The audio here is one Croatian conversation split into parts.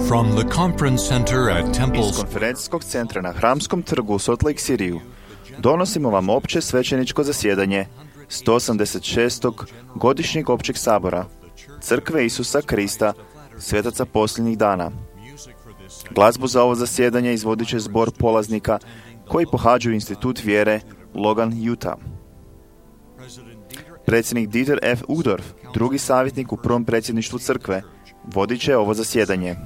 From the conference center at Temple's Iz konferencijskog centra na Hramskom trgu u Salt Lake Cityu donosimo vam opće svećeničko zasjedanje 186. godišnjeg općeg sabora Crkve Isusa Krista, svetaca posljednjih dana. Glazbu za ovo zasjedanje izvodit će zbor polaznika koji pohađaju Institut vjere Logan, Utah. Predsjednik Dieter F. Uchtdorf, drugi savjetnik u prvom predsjedništvu crkve, vodit će ovo zasjedanje.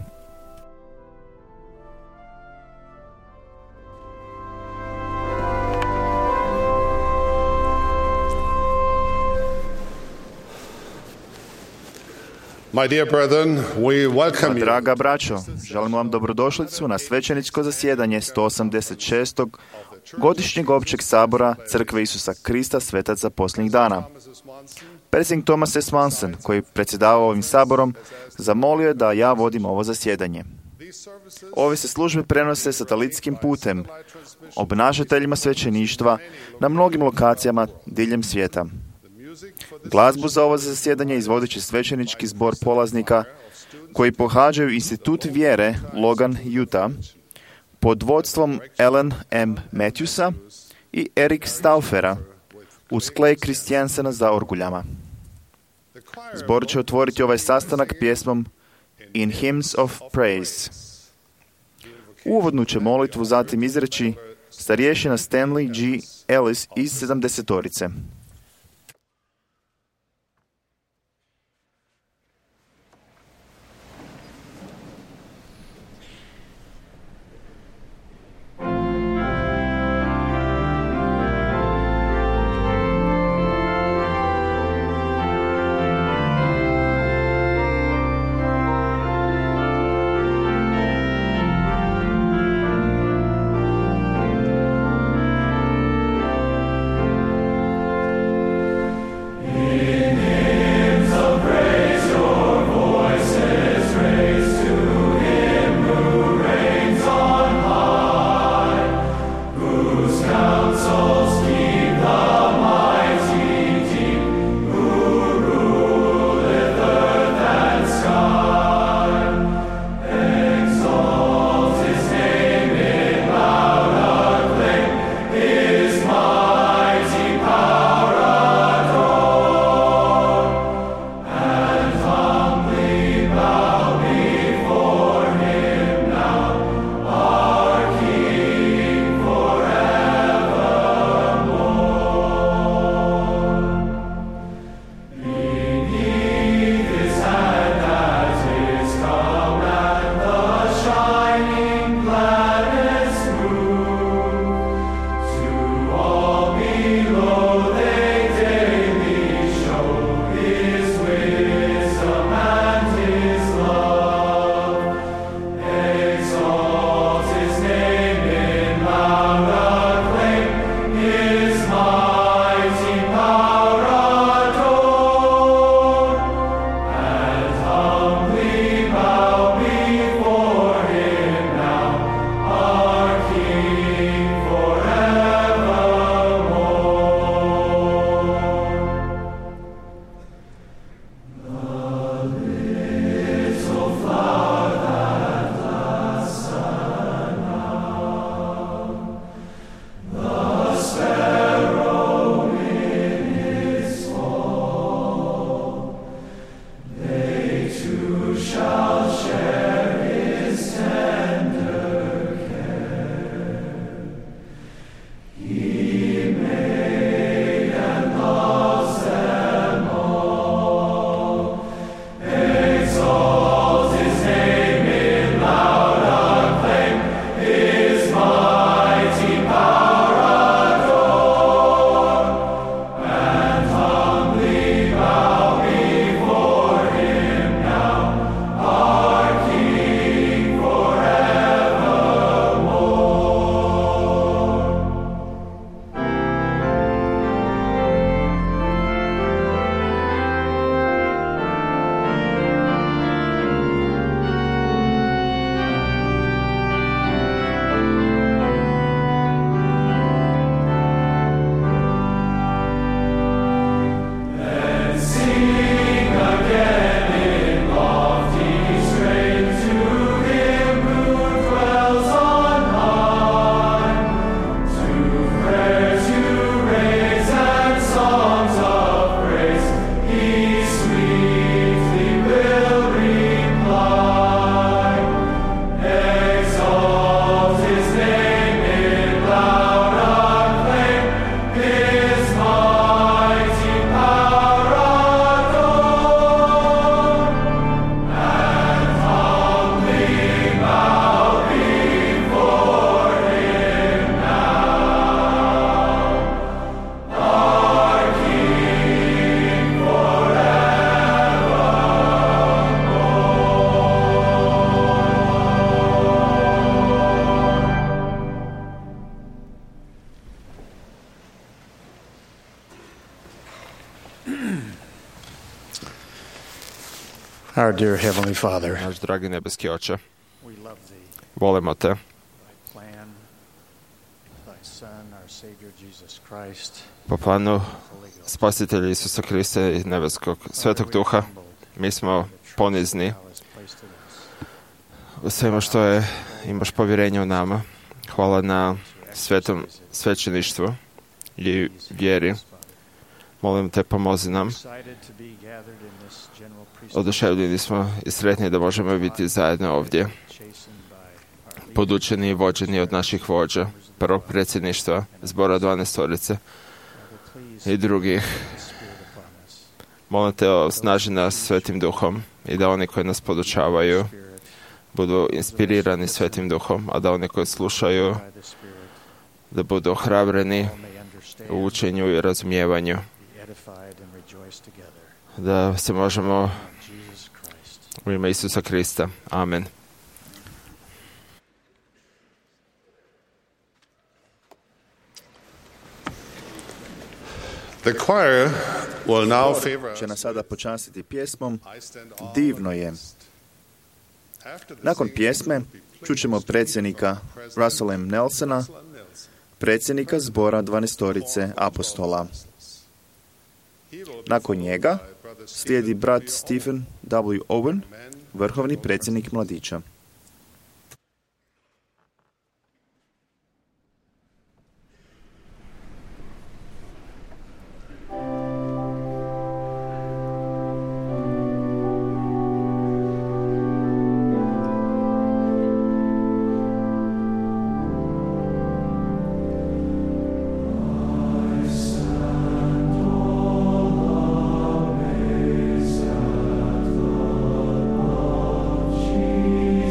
My dear brethren, we welcome you. Draga braćo, želimo vam dobrodošlicu na svećeničko zasjedanje 186. godišnjeg općeg sabora Crkve Isusa Krista, svetaca posljednjih dana. Predsjednik Thomas S. Manson, koji predsjedava ovim saborom, zamolio je da ja vodim ovo zasjedanje. Ove se službe prenose satelitskim putem, obnašateljima svećeništva na mnogim lokacijama diljem svijeta. Glazbu za ovo zasjedanje izvodit će svećenički zbor polaznika koji pohađaju Institut vjere Logan, Utah, pod vodstvom Ellen M. Matthewsa i Eric Stauffera uz Clay Christiansena za orguljama. Zbor će otvoriti ovaj sastanak pjesmom In Hymns of Praise. Uvodnu će molitvu zatim izreći starješina Stanley G. Ellis iz 70-torice. Our dear Heavenly Father, Naš dragi nebeski Oče, we love Thee, volimo Te. Thy plan, Thy Son, our Savior Jesus Christ, Po planu Holy Ghost. Spasitelja Isusa Krista i nebeskog Svetog Duha, mi smo ponizni Thou hast placed in us. u svemu što imaš povjerenje u nama. Hvala na svetom svećeništvu i vjeri. Molim Te, pomozi nam. Excited to be gathered in this general priesthood, Oduševljeni smo i sretni da možemo biti zajedno ovdje, chastened by our podučeni i vođeni od naših vođa, prvog predsjedništva, zbora 12-torice Father, please i drugih. Spirit upon us. Molim Te, osnaži nas Svetim Duhom i da oni koji nas podučavaju Spirit, budu inspirirani Svetim Duhom, a da oni koji slušaju by the Spirit, da budu ohrabreni all may understand, u učenju i razumijevanju, be edified and rejoice together. da se možemo Jesus Christ. u ime Isusa Krista. Amen. The choir will now favor Će nas sada počastiti pjesmom I stand all Divno je. After the Nakon singing, pjesme we will be pleased čućemo to predsjednika President Russella M. Nelsona, Russell M. Nelson. predsjednika zbora 12-torice apostola. He will be Nakon followed njega by Brother slijedi Stephen brat W. Stephen W. Owen, Owen, vrhovni predsjednik mladića. Jesus.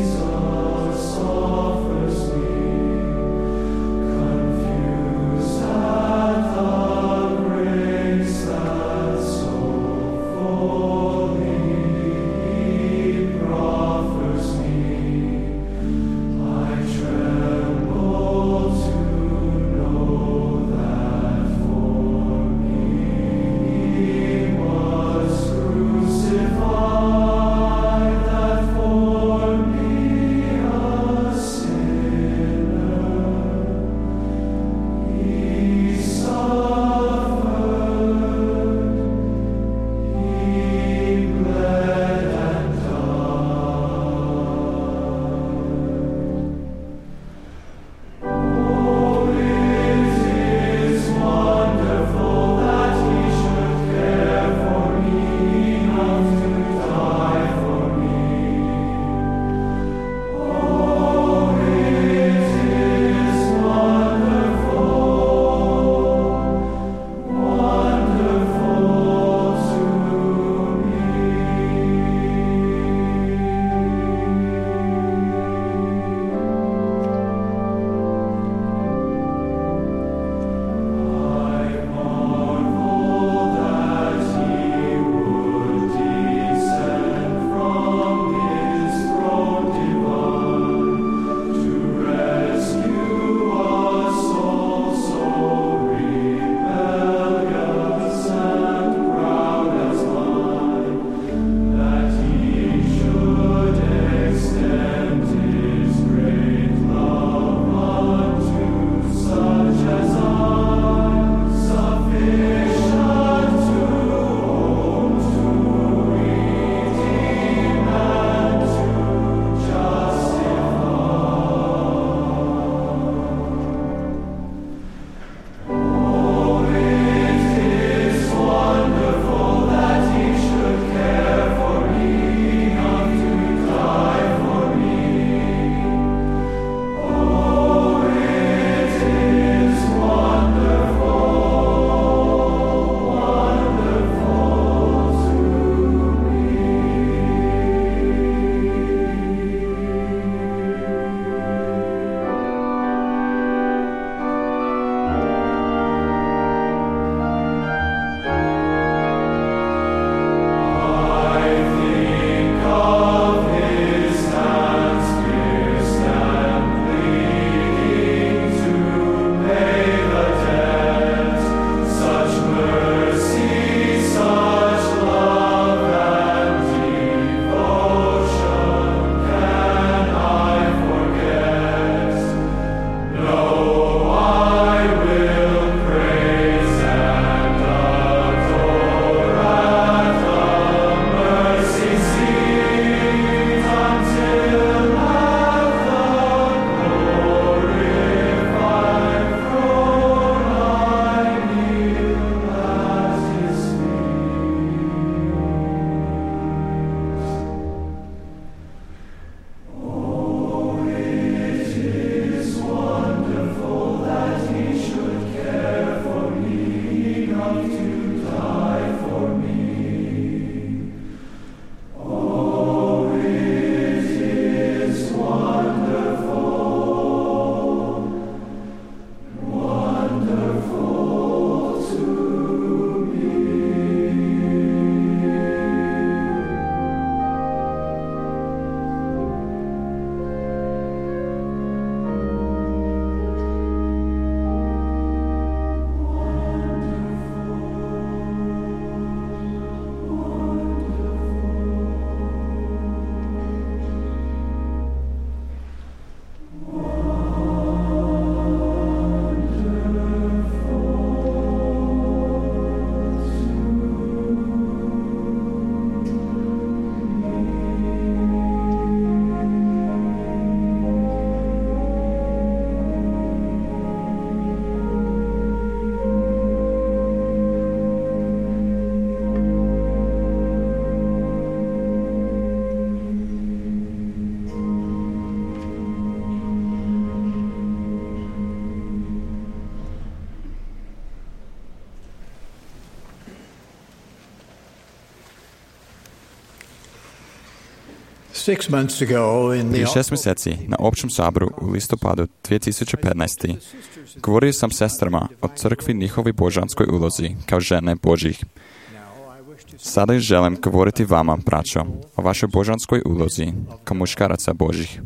6 months ago in Prije the 6 mjeseci na općem saboru u listopadu 2015. govorio sam sestrama o crkvi njihovoj božanskoj ulozi kao žene Božjih. Sada želim govoriti vama, braćo, o vašoj božanskoj ulozi kao muškaraca Božjih.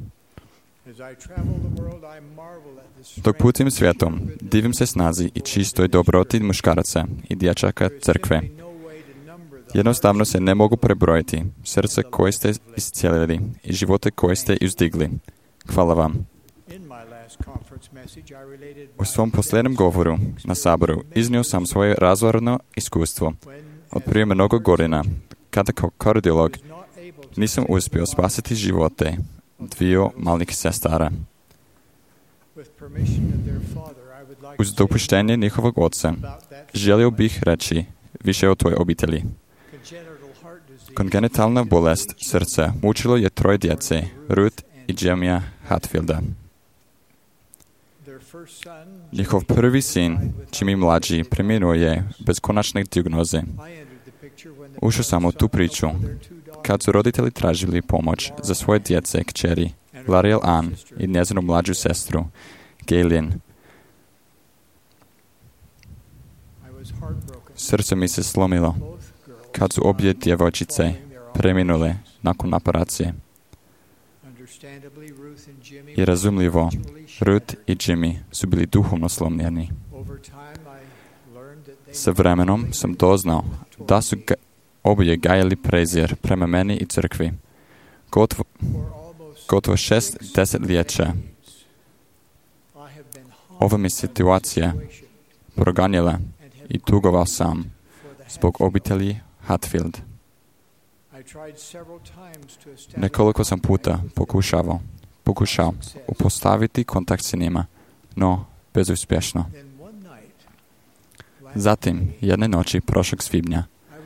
Dok putujem svijetom, divim se snazi i čistoj dobroti muškaraca i dječaka crkve. Jednostavno se ne mogu prebrojiti srce koje ste iscijelili i živote koje ste uzdigli. Hvala vam. U svom posljednjem govoru na saboru iznio sam svoje razorno iskustvo od prije mnogo godina, kada kao kardiolog nisam uspio spasiti živote dviju malih sestara. Uz dopuštenje njihovog oca, želio bih reći više o toj obitelji. Kongenitalna bolest srca mučilo je 3 djece, Ruth i Jamia Hatfielda. Njihov prvi sin, Jimmy mlađi, preminuo je bez konačne dijagnoze. Ušao sam u tu priču kad su roditelji tražili pomoć za svoje djece kćeri, Lariel Ann i njezinu mlađu sestru, Gaylin. Srce mi se slomilo kad su obje djevojčice preminule nakon operacije. I razumljivo, Ruth i Jimmy su bili duhovno slomljeni. Sa vremenom sam doznao da su oboje gajali prezir prema meni i crkvi. Gotovo 6 desetljeća ova mi situacija proganjala i tugovao sam zbog obitelji Hatfield. Nekoliko sam puta pokušao upostaviti kontakt s njima, no bezuspješno. Zatim, jedne noći prošlog svibnja,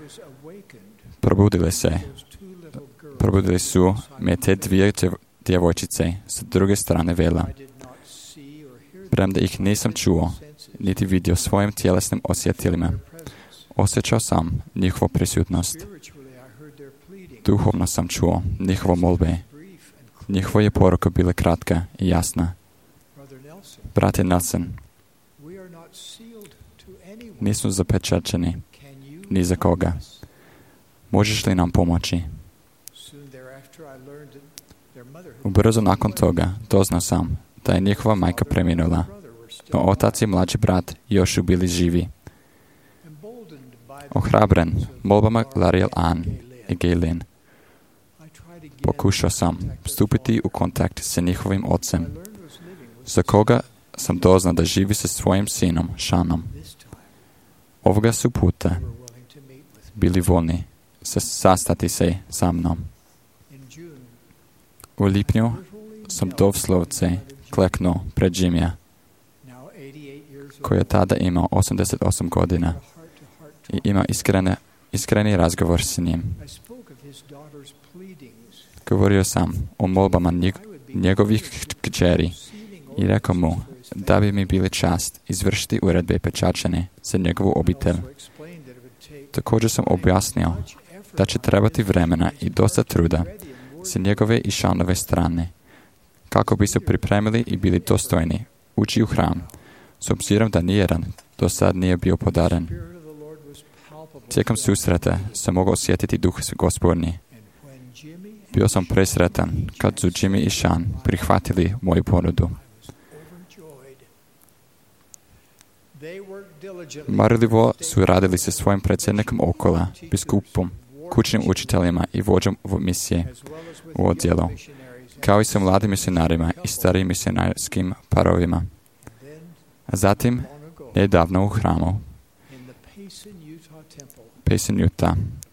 probudili su me te 2 djevojčice s druge strane vela. Premda ih nisam čuo, niti vidio svojim tjelesnim osjetilima, osjećao sam njihovu prisutnost. Duhovno sam čuo njihove molbe. Njihova je poruka bila kratka i jasna. Brate Nelson, nismo zapečaćeni ni za koga. Možeš li nam pomoći? Ubrzo nakon toga doznao sam da je njihova majka preminula, no otac i mlađi brat još su bili živi. Ohrabren molbama Lariel Ann i Gaylin, pokušao sam stupiti u kontakt sa njihovim ocem, za koga sam doznao da živi sa svojim sinom, Seanom. Ovoga su puta bili voljni sastati se sa mnom. U lipnju sam doslovce kleknuo pred Jimmya, koji je tada imao 88 godina i ima iskreni razgovor s njim. Govorio sam o molbama njegovih kćeri i rekao mu da bi mi bili čast izvršiti uredbe pečačene za njegovu obitelj. Također sam objasnio da će trebati vremena i dosta truda sa njegove i Seanove strane, kako bi se pripremili i bili dostojni ući u hram, s obzirom da nijedan do sad nije bio podaren. Tijekom susreta sam mogao osjetiti duh Gospodnji. Bio sam presretan kad su Jimmy i Sean prihvatili moju ponudu. Marljivo su radili sa svojim predsjednikom Okola, biskupom, kućnim učiteljima i vođom misije u odjelu, kao i sa mladim misionarima i starijim misionarskim parovima. A zatim, nedavno u hramu, Payson, Utah,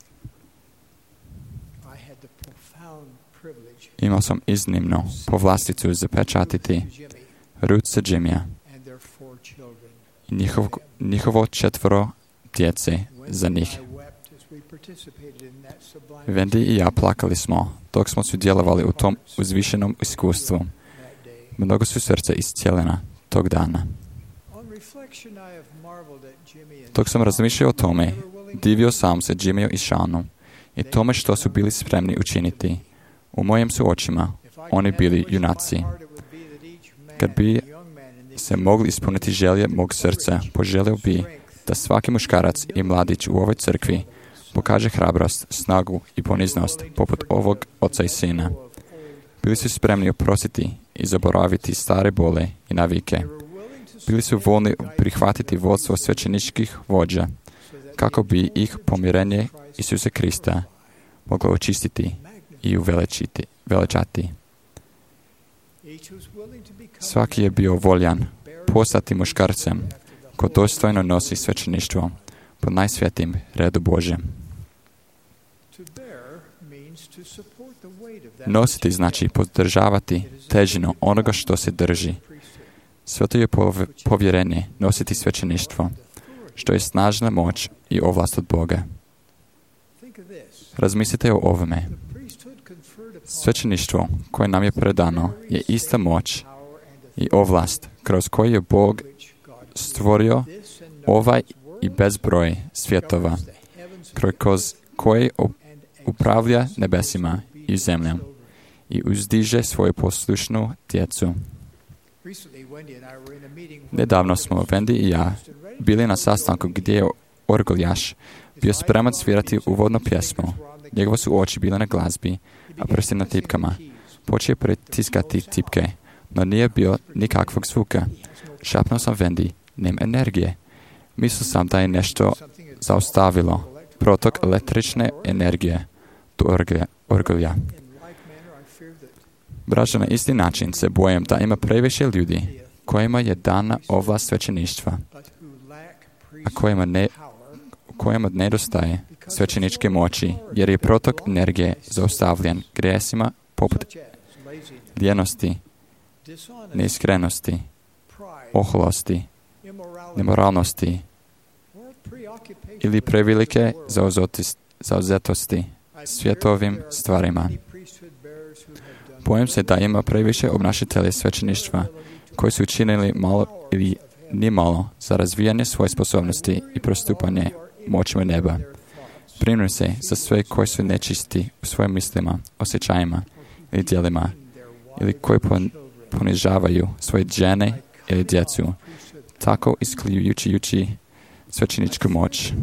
imao sam iznimno povlasticu zapečatiti Ruth sa Jimmya i njihovo 4 djece za njih. Wendy i ja plakali smo dok smo sudjelovali u tom uzvišenom iskustvu. Mnogo su srca iscijeljena tog dana. Dok sam razmišljao o tome, divio sam se Jimmyu i Seanu i tome što su bili spremni učiniti, U mojim su očima oni bili junaci. Kad bi se mogli ispuniti želje mog srca, poželio bi da svaki muškarac i mladić u ovoj crkvi pokaže hrabrost, snagu i poniznost poput ovog oca i sina. Bili su spremni oprostiti i zaboraviti stare bole i navike. Bili su voljni prihvatiti vodstvo svećeničkih vođa kako bi ih pomirenje Isusa Krista moglo očistiti i uveličati. Svaki je bio voljan postati muškarcem ko dostojno nosi svećeništvo pod najsvjetijim redu Božjem. Nositi znači podržavati težinu onoga što se drži. Sveto je povjerenje nositi svećeništvo, što je snažna moć i ovlast od Boga. Razmislite o ovome. Svećeništvo koje nam je predano je ista moć i ovlast kroz koju je Bog stvorio ovaj i bezbroj svjetova, kroz koje upravlja nebesima i zemljom i uzdiže svoju poslušnu djecu. Nedavno smo Wendy i ja bili na sastanku gdje je orguljaš bio spreman svirati uvodnu pjesmu. Njegove su oči bile na glazbi, a prsti na tipkama. Počeo je pritiskati tipke, no nije bilo nikakvog zvuka. Šapnuo sam Wendy, nema energije. Mislio sam da je nešto zaustavilo protok električne energije do orgulja. Braćo, na isti način se bojim da ima previše ljudi kojima je dana ovlast svećeništva, a kojima nedostaje svećeničke moći, jer je protok energije zaustavljen grijesima poput ljenosti, neiskrenosti, oholosti, nemoralnosti ili prevelike zauzetosti svjetovim stvarima. Bojim se da ima previše obnašatelja svećeništva koji su učinili malo ili nimalo za razvijanje svoje sposobnosti i prostupanje moćima neba. Brinu se za sve koji su nečisti u svojim mislima, osjećajima ili djelima, ili koji ponižavaju svoje žene ili djecu, tako isključujući svećeničku moć.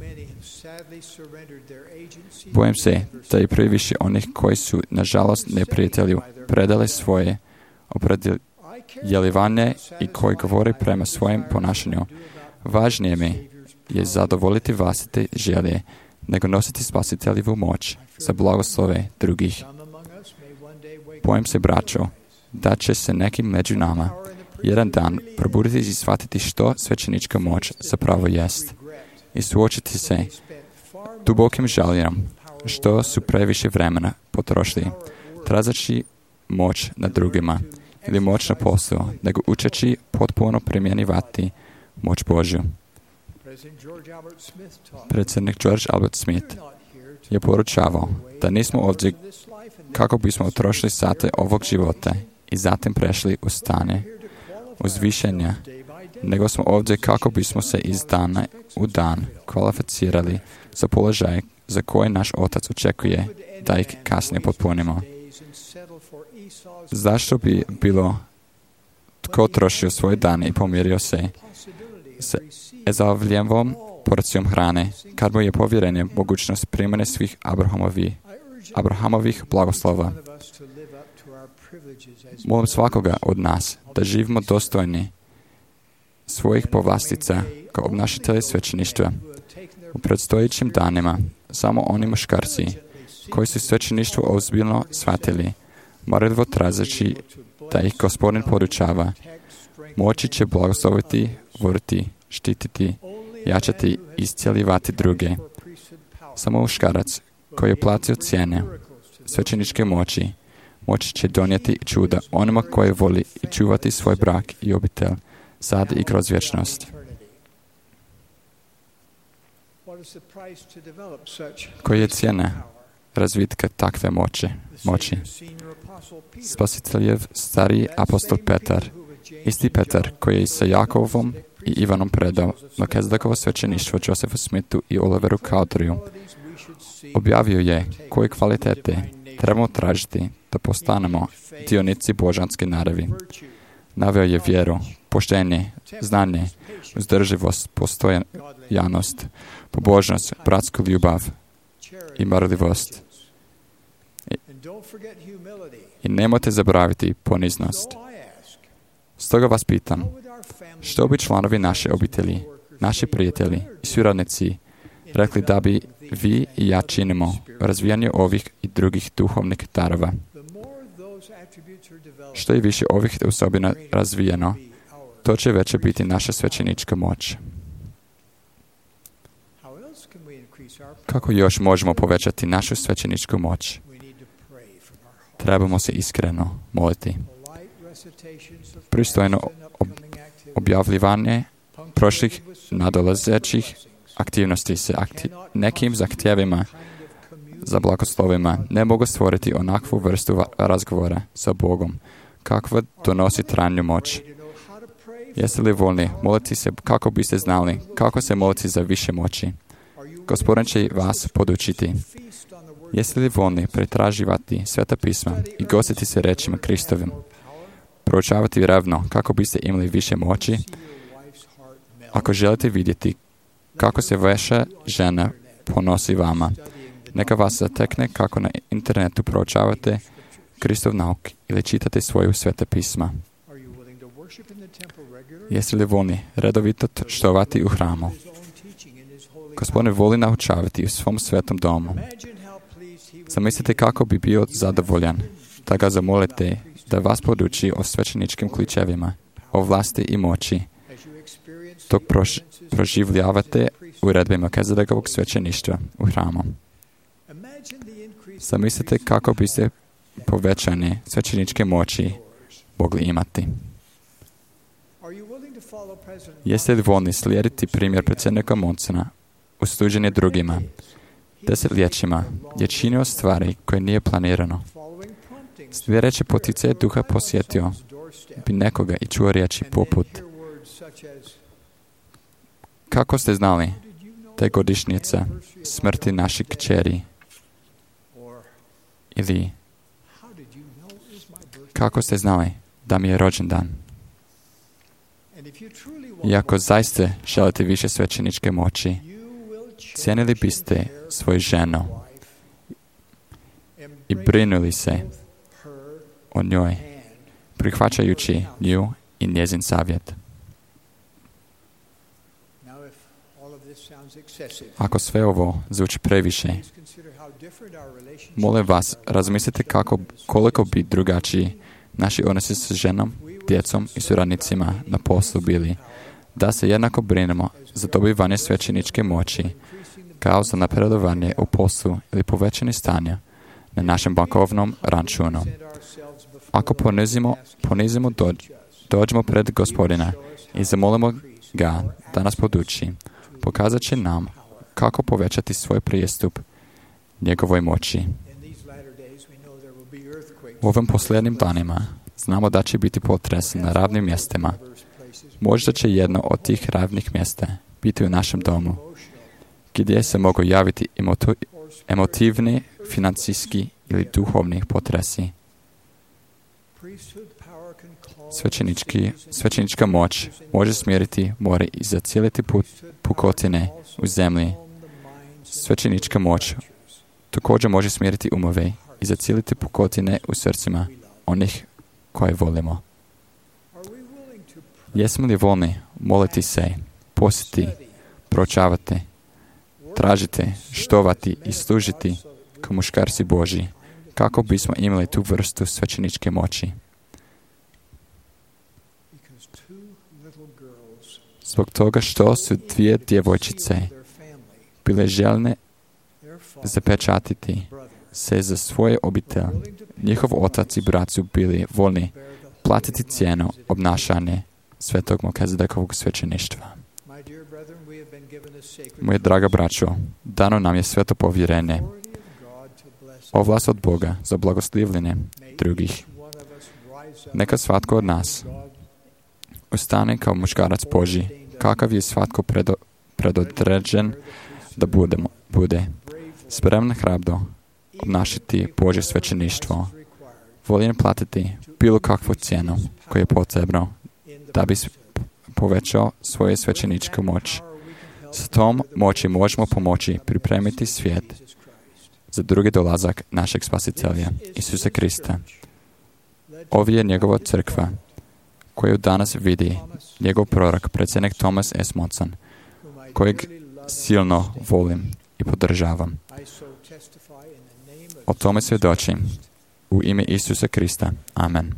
Bojim se da je previše onih koji su, nažalost, neprijatelju predali svoje opredjeljivanje i koji govore prema svojem ponašanju. Važnije mi je zadovoljiti vlastite želje, nego nositi spasiteljevu moć za blagoslove drugih. Bojim se, braćo, da će se nekim među nama jedan dan probuditi i shvatiti što svećenička moć zapravo jest i suočiti se dubokim žaljenjem što su previše vremena potrošili tražeći moć nad drugima ili moć na poslu, nego učeći potpuno primjenjivati moć Božju. Predsjednik George Albert Smith je poručavao da nismo ovdje kako bismo utrošili sate ovog života i zatim prešli u stanje uzvišenja, nego smo ovdje kako bismo se iz dana u dan kvalificirali za položaje za koje naš Otac očekuje da ih kasnije potpunimo. Zašto bi bilo tko trošio svoje dane i pomirio se s Ezavljevom porcijom hrane, kad mu je povjerenje mogućnost primjene svih Abrahamovih blagoslova? Molim svakoga od nas da živimo dostojni svojih povlastica kao obnašatelji svećeništva. U predstojećim danima samo oni muškarci koji su svećeništvo ozbiljno shvatili, marljivo tražeći da ih Gospodin podučava, moći će blagosloviti, voditi, štititi, jačati i iscijeljivati druge. Samo muškarac koji je platio cijene svećeničke moći će donijeti čuda onima koji voli i čuvati svoj brak i obitelj sad i kroz vječnost. Koja je cijena razvitka takve moći? Spasiteljev stariji apostol Petar, isti Petar koji je sa Jakovom i Ivanom predao Melkizedekova svećeništvo Josephu Smithu i Oliveru Cowderiju, objavio je koje kvalitete trebamo tražiti da postanemo dionici božanske naravi. Naveo je vjeru, poštenje, znanje, uzdrživost, postojanost, pobožnost, bratsku ljubav i marljivost. I nemojte zaboraviti poniznost. Stoga vas pitam, što bi članovi naše obitelji, naši prijatelji i suradnici rekli da bi vi i ja činimo u razvijanju ovih i drugih duhovnih darova? Što je više ovih osobina razvijeno, to će veća biti naša svećenička moć. Kako još možemo povećati našu svećeničku moć? Trebamo se iskreno moliti. Pristojno objavljivanje prošlih nadolazećih aktivnosti se nekim zahtjevima za blagoslovima ne mogu stvoriti onakvu vrstu razgovora sa Bogom kakva donosi trajnu moć. Jeste li voljni moliti se kako biste znali kako se moliti za više moći? Gospodin će vas podučiti. Jeste li voljni pretraživati Sveta pisma i gostiti se rečima Kristovim? Proučavati revno kako biste imali više moći? Ako želite vidjeti kako se vaša žena ponosi vama, neka vas zatekne kako na internetu proučavate Kristov nauk ili čitate svoju Sveta pisma. Jeste li voljni redovito štovati u hramu? Gospodin voli naučavati u svom svetom domu. Zamislite kako bi bio zadovoljan da ga zamolite da vas poduči o svećeničkim ključevima, o vlasti i moći, dok proživljavate uredbe Melkizedekovog svećeništva u hramu. Zamislite kako bi se povećane svećeničke moći mogli imati. Jeste li voljni slijediti primjer predsjednika Monsona u služenje drugima? Desetljećima je činio stvari koje nije planirano. Sljedeće poticaje duha posjetio bi nekoga i čuo riječi poput: kako ste znali da je godišnjica smrti naših kćeri? Ili kako ste znali da mi je rođendan? I ako zaista želite više svećeničke moći, cijenili biste svoju ženu i brinuli se o njoj, prihvaćajući nju i njezin savjet. Ako sve ovo zvuči previše, molim vas, razmislite koliko bi drugačiji naši odnosi sa ženom, djecom i suradnicima na poslu bili, da se jednako brinemo za dobivanje svećeničke moći, kao za napredovanje u poslu ili povećanje stanja na našem bankovnom računu. Ako ponizimo, dođemo pred Gospodina i zamolimo ga da nas poduči, pokazat će nam kako povećati svoj prijestup njegovoj moći. U ovim posljednjim danima znamo da će biti potres na ravnim mjestima. Možda će jedno od tih ravnih mjesta biti u našem domu, gdje se mogu javiti emotivni, financijski ili duhovni potresi. Svećenička moć može smjeriti more i zacijeliti pukotine u zemlji. Svećenička moć također može smjeriti umove i zacijeliti pukotine u srcima onih koje volimo. Jesmo li voljni moliti se, postiti, proučavati, tražiti, štovati i služiti kao muškarci Božji, kako bismo imali tu vrstu svećeničke moći? Zbog toga što su dvije djevojčice bile željne zapečatiti se za svoje obitelj, njihov otac i brat su bili voljni platiti cijenu obnašanje Svetog Melkizedekovog svećeništva. Moje draga braćo, dano nam je sveto povjerenje, ovlast od Boga za blagoslivljenje drugih. Neka svatko od nas ustane kao muškarac Božji, kakav je svatko predodređen da bude, spreman hrabro obnašati Božje svećeništvo. Volim platiti bilo kakvu cijenu koju je potrebno da bi povećao svoju svećeničku moć. S tom moći možemo pomoći pripremiti svijet za drugi dolazak našeg Spasitelja, Isusa Krista. Ovo je njegova crkva, koju danas vidi njegov prorok, predsjednik Thomas S. Monson, kojeg silno volim i podržavam. O tome svjedočim u ime Isusa Krista. Amen.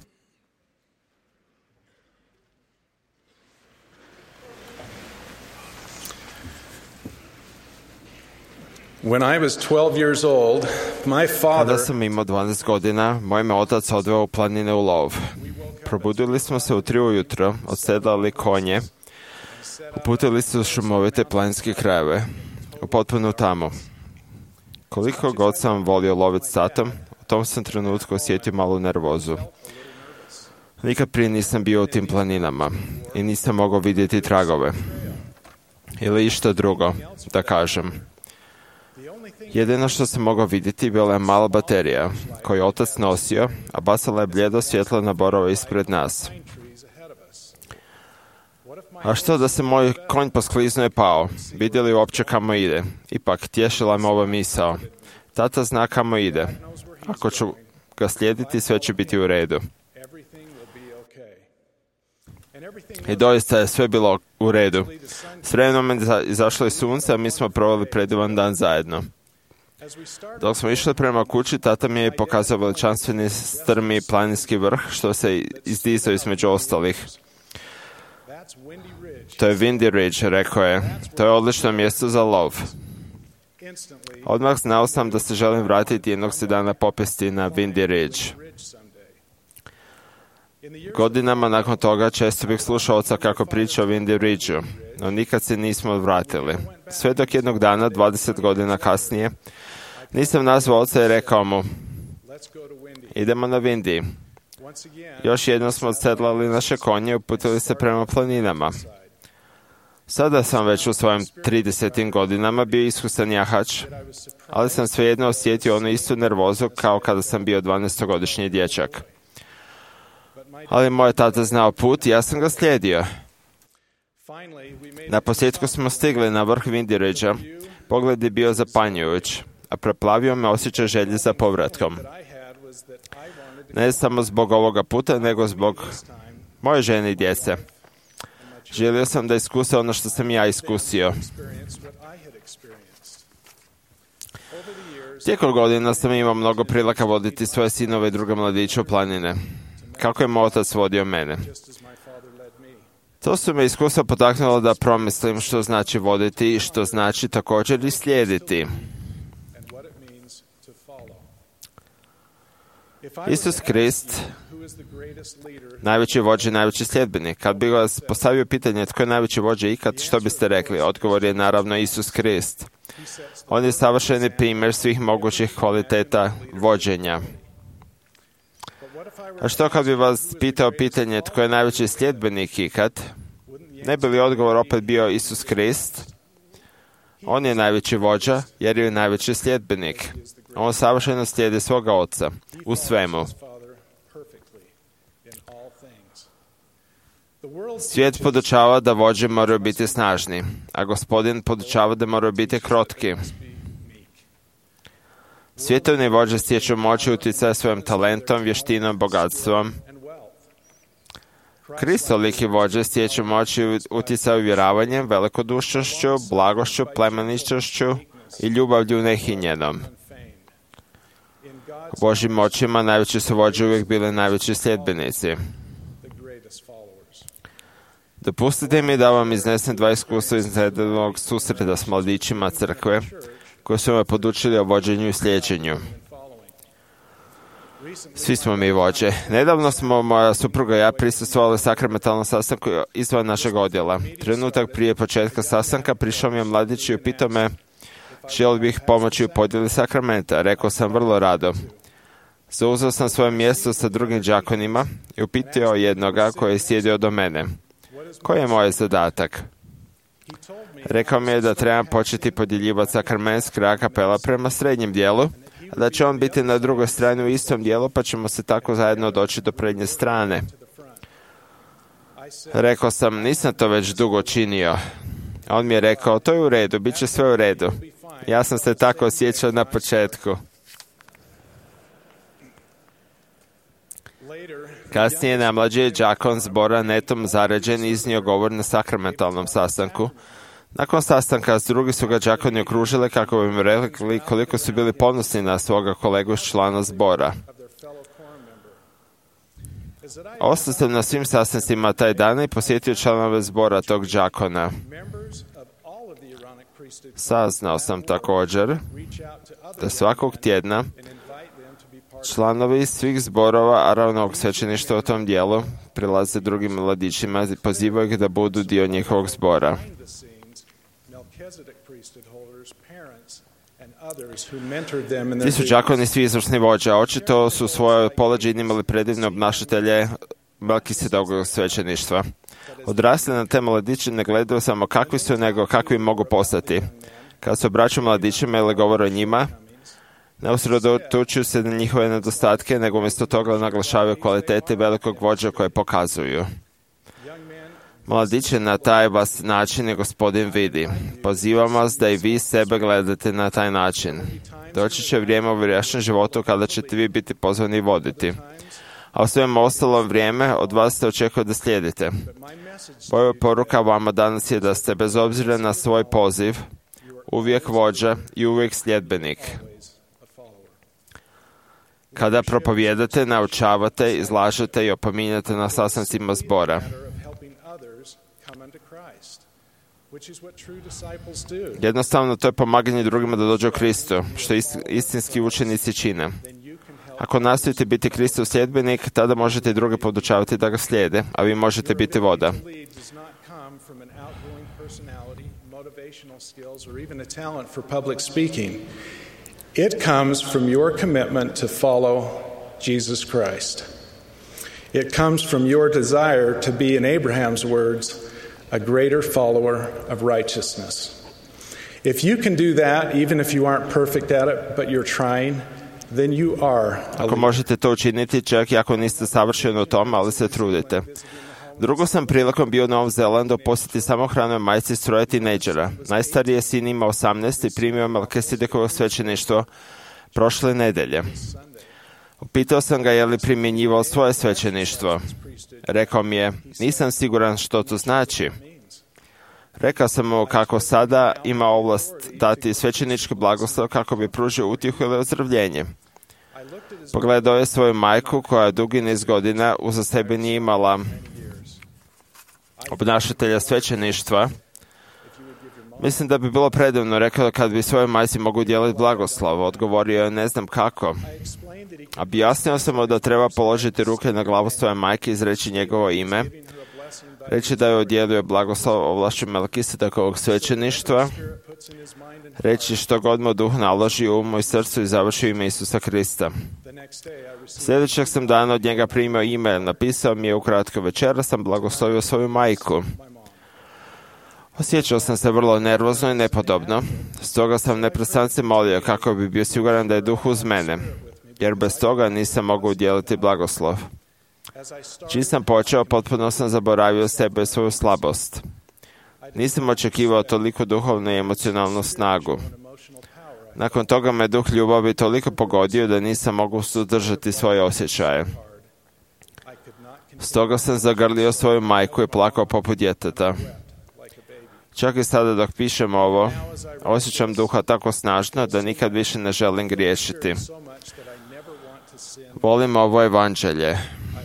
When I was 12 years old, my father... Kada sam imao 12 godina, moj me otac odveo u planine u lov. Probudili smo se u 3 ujutro, odsedlali konje, uputili se u šumovite planinske krajeve, u potpunu tamu. Koliko god sam volio loviti satom, u tom sam trenutku osjetio malu nervozu. Nikad prije nisam bio u tim planinama i nisam mogao vidjeti tragove. Ili išta drugo, da kažem. Jedino što sam mogao vidjeti bila je mala baterija koju je otac nosio, a bacala je bljedo svjetlo na borove ispred nas. A što da se moj konj poskliznuo i pao? Vidjeli uopće kamo ide? Ipak, tješila me ova misao. Tata zna kamo ide. Ako ću ga slijediti, sve će biti u redu. I doista je sve bilo u redu. S vremenom je izašlo iz sunce, a mi smo proveli predivan dan zajedno. Dok smo išli prema kući, tata mi je pokazao veličanstveni strmi planinski vrh, što se izdizao između ostalih. To je Windy Ridge, rekao je. To je odlično mjesto za lov. Odmah znao sam da se želim vratiti jednog se dana popesti na Windy Ridge. Godinama nakon toga često bih slušao oca kako priča o Windy Ridgeu, no nikad se nismo vratili. Sve dok jednog dana, 20 godina kasnije, nisam nazvao oca i rekao mu, idemo na Windy. Još jednom smo odsedlali naše konje i uputili se prema planinama. Sada sam već u svojim 30. godinama bio iskusan jahač, ali sam svejedno osjetio onu istu nervozu kao kada sam bio 12-godišnji dječak. Ali moj tata znao put i ja sam ga slijedio. Na posljedku smo stigli na vrh Windy Ridgea. Pogled je bio zapanjujuć, a preplavio me osjećaj želje za povratkom. Ne samo zbog ovoga puta, nego zbog moje žene i djece. Želio sam da iskuse ono što sam ja iskusio. Tijekom godina sam imao mnogo prilika voditi svoje sinove i druge mladiće u planine. Kako je moj otac vodio mene. To su me iskustva potaknulo da promislim što znači voditi i što znači također i slijediti. Isus Krist, najveći vođa i najveći sljedbenik. Kad bi vas postavio pitanje tko je najveći vođa ikad, što biste rekli? Odgovor je naravno Isus Krist. On je savršeni primjer svih mogućih kvaliteta vođenja. A što kad bi vas pitao pitanje tko je najveći sljedbenik ikad? Ne bi li odgovor opet bio Isus Krist? On je najveći vođa jer je najveći sljedbenik. On savršeno slijedi svoga oca u svemu. Svijet podučava da vođe moraju biti snažni, a Gospodin podučava da moraju biti krotki. Svjetovni vođe stječu moć i utjecaj svojim talentom, vještinom, bogatstvom. Kristoliki vođe stječu moć i utjecaj uvjeravanjem, velikodušnošću, blagošću, plemeničnošću i ljubavlju nehinjenom. U Božjim očima najveći su vođe uvijek bili najveći sljedbenici. Dopustite mi da vam iznesem 2 iskustva iz nedavnog susreta s mladićima crkve koji su me podučili o vođenju i slijeđenju. Svi smo mi vođe. Nedavno smo, moja supruga i ja, prisustvovali sakramentalnom sastanku izvan našeg odjela. Trenutak prije početka sastanka prišao mi je mladić i upitao me želio bih pomoći u podjeli sakramenta. Rekao sam vrlo rado. Zauzeo sam svoje mjesto sa drugim đakonima i upitao jednoga koji je sjedio do mene. Koji je moj zadatak? Rekao mi je da trebam početi podjeljivati sakrament s kraja kapela prema srednjem dijelu, da će on biti na drugoj strani u istom dijelu, pa ćemo se tako zajedno doći do prednje strane. Rekao sam, nisam to već dugo činio. A on mi je rekao, to je u redu, bit će sve u redu. Ja sam se tako osjećao na početku. Kasnije najmlađi đakon zbora Netom Zaređen iznio govor na sakramentalnom sastanku. Nakon sastanka drugi su ga đakoni okružili kako bi im rekli koliko su bili ponosni na svoga kolegu člana zbora. Ostao sam na svim sastancima taj dan i posjetio članove zbora tog đakona. Saznao sam također da svakog tjedna članovi svih zborova Aronovog svećeništva u tom dijelu prilaze drugim mladićima i pozivaju ih da budu dio njihovog zbora. Ti su đakoni svi izvršni vođe, a očito su svoje poleđine imali predivne obnašatelje Melkisedekovog svećeništva. Odrasli na te mladiće ne gledaju samo kakvi su, nego kakvi mogu postati. Kad se obraćaju mladićima ili govore o njima, ne usredotočuju se na njihove nedostatke, nego umjesto toga naglašavaju kvalitete velikog vođa koje pokazuju. Mladiće, na taj vas način je Gospodin vidi. Pozivam vas da i vi sebe gledate na taj način. Doći će vrijeme u vječnom životu kada ćete vi biti pozvani voditi. A u svojem ostalom vrijeme od vas se očekuje da slijedite. Moja poruka vama danas je da ste bez obzira na svoj poziv uvijek vođa i uvijek sljedbenik. Kada propovijedate, naučavate, izlažete i opominjate na sastancima zbora. Jednostavno, to je pomaganje drugima da dođu u Kristu, što istinski učenici čine. Ako nastojite biti Kristov sljedbenik, tada možete i druge podučavati da ga slijede, a vi možete biti voda. It comes from your commitment to follow Jesus Christ. It comes from your desire to be, in Abraham's words, a greater follower of righteousness. If you can do that, even if you aren't perfect at it, but you're trying, then you are. Ako možete to učiniti, čak i ako niste savršeni u tom, ali se trudite. Drugo sam prilikom bio u Novom Zelandu posjeti samohranoj majci s troje tinejdžera. Najstariji sin ima 18 i primio Melkisedekovo svećeništvo prošle nedelje. Upitao sam ga je li primjenjivao svoje svećeništvo. Rekao mi je, nisam siguran što to znači. Rekao sam mu kako sada ima ovlast dati svećenički blagoslov kako bi pružio utjehu ili ozdravljenje. Pogledao je svoju majku koja dugi niz godina uza sebe nije imala obnašatelja svećeništva. Mislim da bi bilo predivno, rekao, kad bi svojoj majci mogu dijeliti blagoslov. Odgovorio je, ne znam kako. Objasnio sam mu da treba položiti ruke na glavu svoje majke i izreći njegovo ime, reći da je udjelio blagoslov ovlašću Melkisedekovog svećeništva, reći što god mu duh naloži u umu i srcu i završi ime Isusa Krista. Sljedećeg sam dana od njega primio e-mail, napisao mi je ukratko, večera sam blagoslovio svoju majku. Osjećao sam se vrlo nervozno i nepodobno, stoga sam neprestance molio kako bi bio siguran da je duh uz mene, jer bez toga nisam mogao udjeliti blagoslov. Čim sam počeo, potpuno sam zaboravio sebe i svoju slabost. Nisam očekivao toliko duhovnu i emocionalnu snagu. Nakon toga me duh ljubavi toliko pogodio da nisam mogao suzdržati svoje osjećaje. Stoga sam zagrlio svoju majku i plakao poput djeteta. Čak i sada dok pišem ovo, osjećam duha tako snažno da nikad više ne želim griješiti. Volim ovo evanđelje.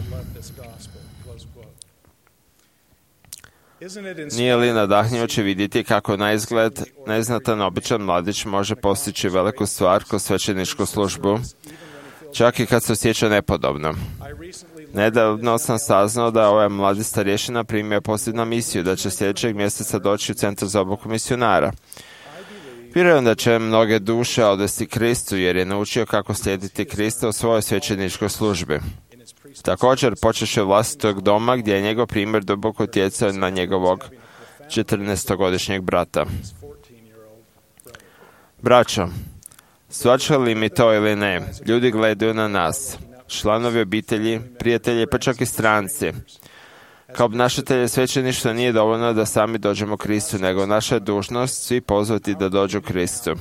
Nije li nadahnjuće vidjeti kako na izgled neznatan običan mladić može postići veliku stvar kroz svećeničku službu, čak i kad se osjeća nepodobno. Nedavno sam saznao da ovaj mladi starješina primio posljednu misiju, da će sljedećeg mjeseca doći u centar za obuku misionara. Vjerujem da će mnoge duše odvesti Kristu, jer je naučio kako slijediti Krista u svojoj svećeničkoj službi. Također počeše vlastitog doma, gdje je njegov primjer duboko utjecao na njegovog 14-godišnjeg brata. Braćo, Svačali mi to ili ne, ljudi gledaju na nas, članovi obitelji, prijatelji, pa čak i stranci. Kao obnašatelje svećeništva nije dovoljno da sami dođemo Kristu, nego naša je dužnost svi pozvati da dođu Kristu.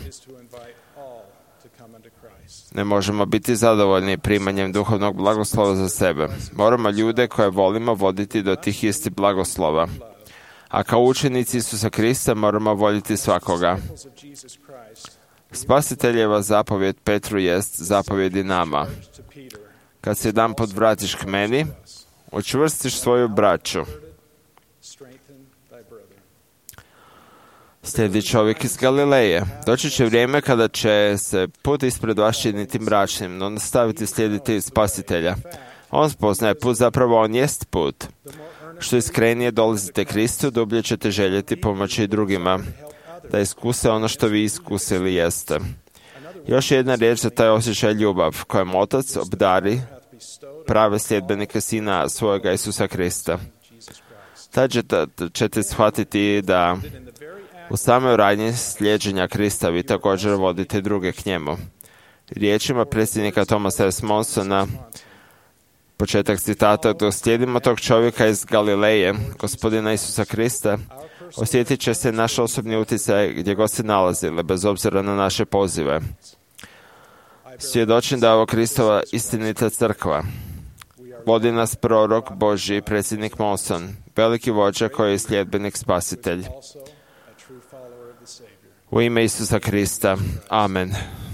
Ne možemo biti zadovoljni primanjem duhovnog blagoslova za sebe. Moramo ljude koje volimo voditi do tih istih blagoslova. A kao učenici Isusa Krista moramo voljeti svakoga. Spasiteljeva zapovjed Petru jest zapovjed i nama. Kad se jedanput vratiš k meni, učvrstiš svoju braću. Slijedi čovjek iz Galileje. Doći će vrijeme kada će se put ispred vas činiti mračnim, no nastaviti slijediti Spasitelja. On spoznaje put, zapravo on jest put. Što iskrenije dolazite Kristu, dublje ćete željeti pomoći drugima, da iskuse ono što vi iskusili jeste. Još jedna riječ za taj osjećaj ljubav, kojem Otac obdari prave sljedbenike Sina svojega Isusa Krista. Tad ćete shvatiti da u samoj radnji slijeđenja Krista vi također vodite druge k njemu. Riječima predsjednika Thomasa S. Monsona, početak citata, dok slijedimo tog čovjeka iz Galileje, gospodina Isusa Krista, osjetit će se naš osobni utjecaj gdje god se nalazile, bez obzira na naše pozive. Svjedočim da je ovo Kristova istinita crkva. Vodi nas prorok Božji, predsjednik Monson, veliki vođa koji je sljedbenik Spasitelj. U ime Isusa Krista. Amen.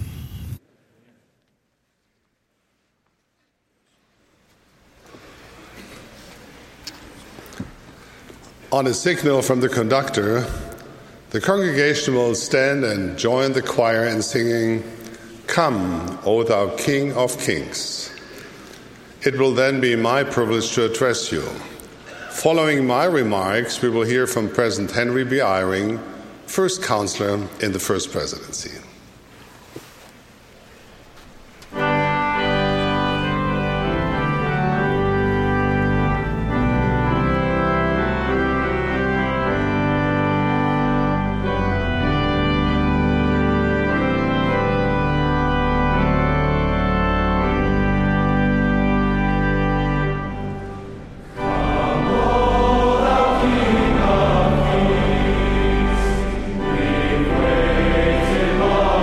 On a signal from the conductor, the congregation will stand and join the choir in singing, "Come, O thou King of Kings." It will then be my privilege to address you. Following my remarks, we will hear from President Henry B. Eyring, first counselor in the First Presidency. King of Kings, we praise Him all.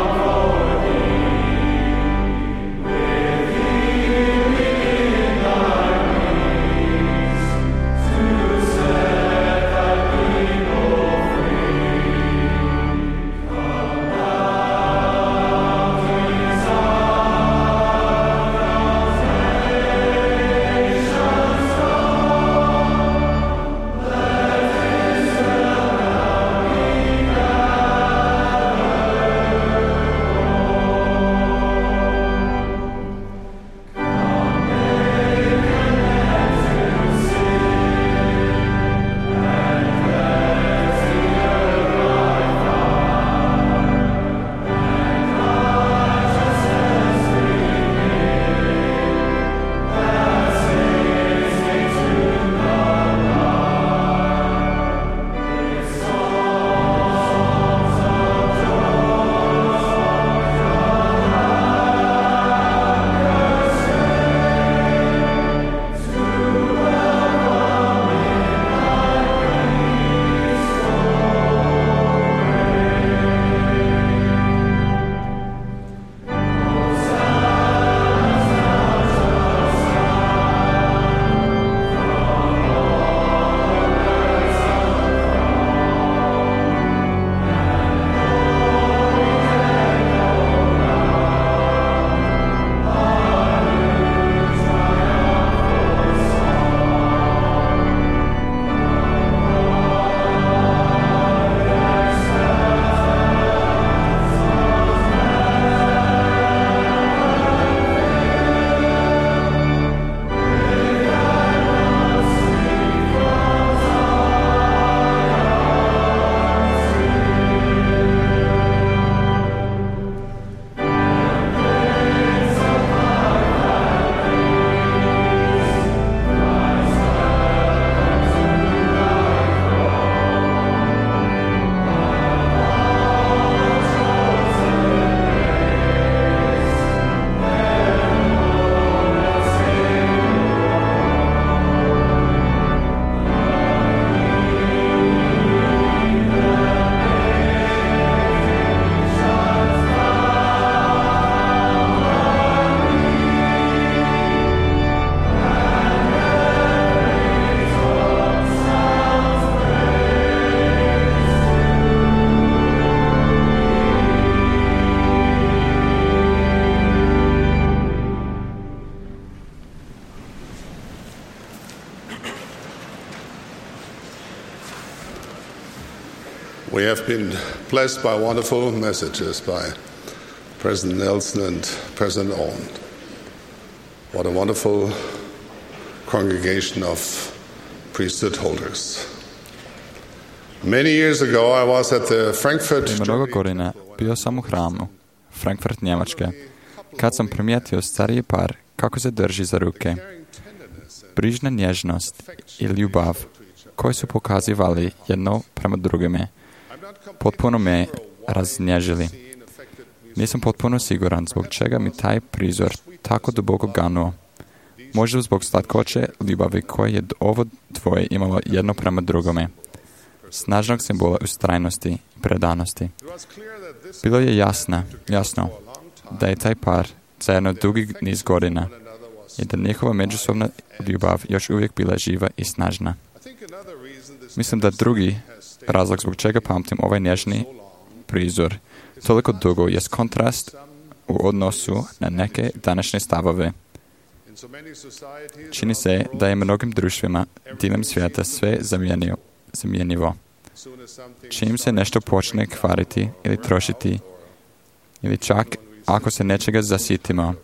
have been blessed by wonderful messages by President Nelson and President Owen. What a wonderful congregation of priesthood holders. Many years ago I was at the Frankfurt. Mnogo godina bio sam u hramu, Frankfurt, Njemačke, kad sam primijetio stariji par kako se drži za ruke. Brižna nježnost i ljubav koji su pokazivali jedno prema drugome potpuno me raznježili. Nisam potpuno siguran zbog čega mi taj prizor tako duboko ganuo. Možda zbog slatkoće ljubavi koje je ovo dvoje imalo jedno prema drugome. Snažnog simbola ustrajnosti i predanosti. Bilo je jasno da je taj par zajedno dugi niz godina i da njihova međusobna ljubav još uvijek bila živa i snažna. Mislim da drugi razlog zbog čega pamtim ovaj nježni prizor toliko dugo je kontrast u odnosu na neke današnje stavove. Čini se da je mnogim društvima diljem svijeta sve zamjenjivo. Čim se nešto počne kvariti ili trošiti, ili čak ako se nečega zasitimo,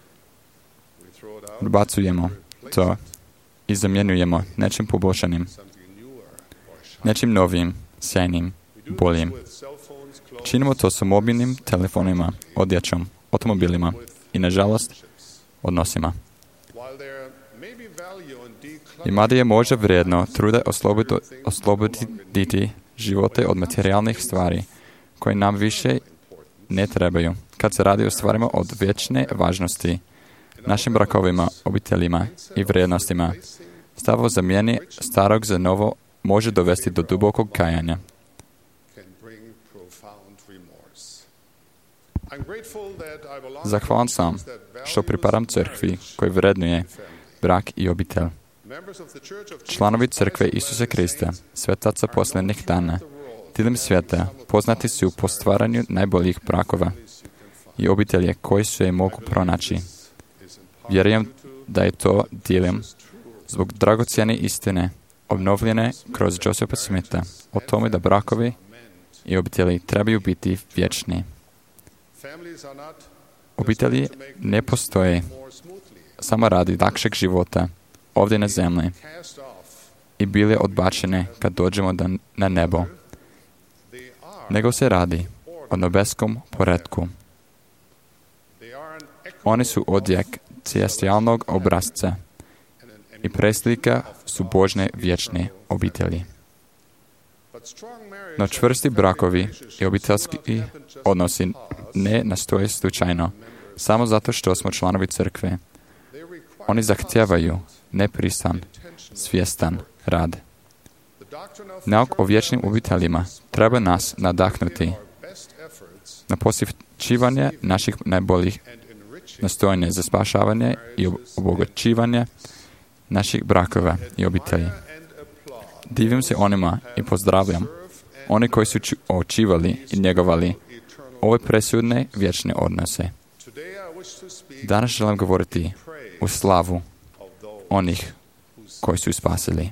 odbacujemo to i zamjenjujemo nečim poboljšanim, nečim novim, sjajnim, boljim. Činimo to sa mobilnim telefonima, odjećom, automobilima i, nažalost, odnosima. I mada je možda vrijedno truda osloboditi živote od materijalnih stvari koje nam više ne trebaju, kad se radi o stvarima od vječne važnosti, našim brakovima, obiteljima i vrijednostima. Stav o zamjeni starog za novo može dovesti do dubokog kajanja. Zahvalan sam što pripadam crkvi koji vrednuje brak i obitelj. Članovi crkve Isusa Krista, svetaca posljednjih dana, diljem svijeta poznati su po stvaranju najboljih brakova i obitelje koji se mogu pronaći. Vjerujem da je to diljem zbog dragocjene istine obnovljene kroz Josepha Smitha o tome da brakovi i obitelji trebaju biti vječni. Obitelji ne postoje samo radi lakšeg života ovdje na zemlji i bile odbačene kad dođemo na nebo, nego se radi o nebeskom poretku. Oni su odjek celestijalnog obrazca i preslika su Božne vječne obitelji. No čvrsti brakovi i obiteljski odnosi ne nastoje slučajno, samo zato što smo članovi crkve. Oni zahtijevaju nepristran, svjestan rad. Nauk o vječnim obiteljima treba nas nadahnuti na posvećivanje naših najboljih nastojanja za spašavanje i obogaćivanje naših brakova i obitelji. Divim se onima i pozdravljam oni koji su očivali i njegovali ove presudne vječne odnose. Danas želim govoriti u slavu onih koji su spasili.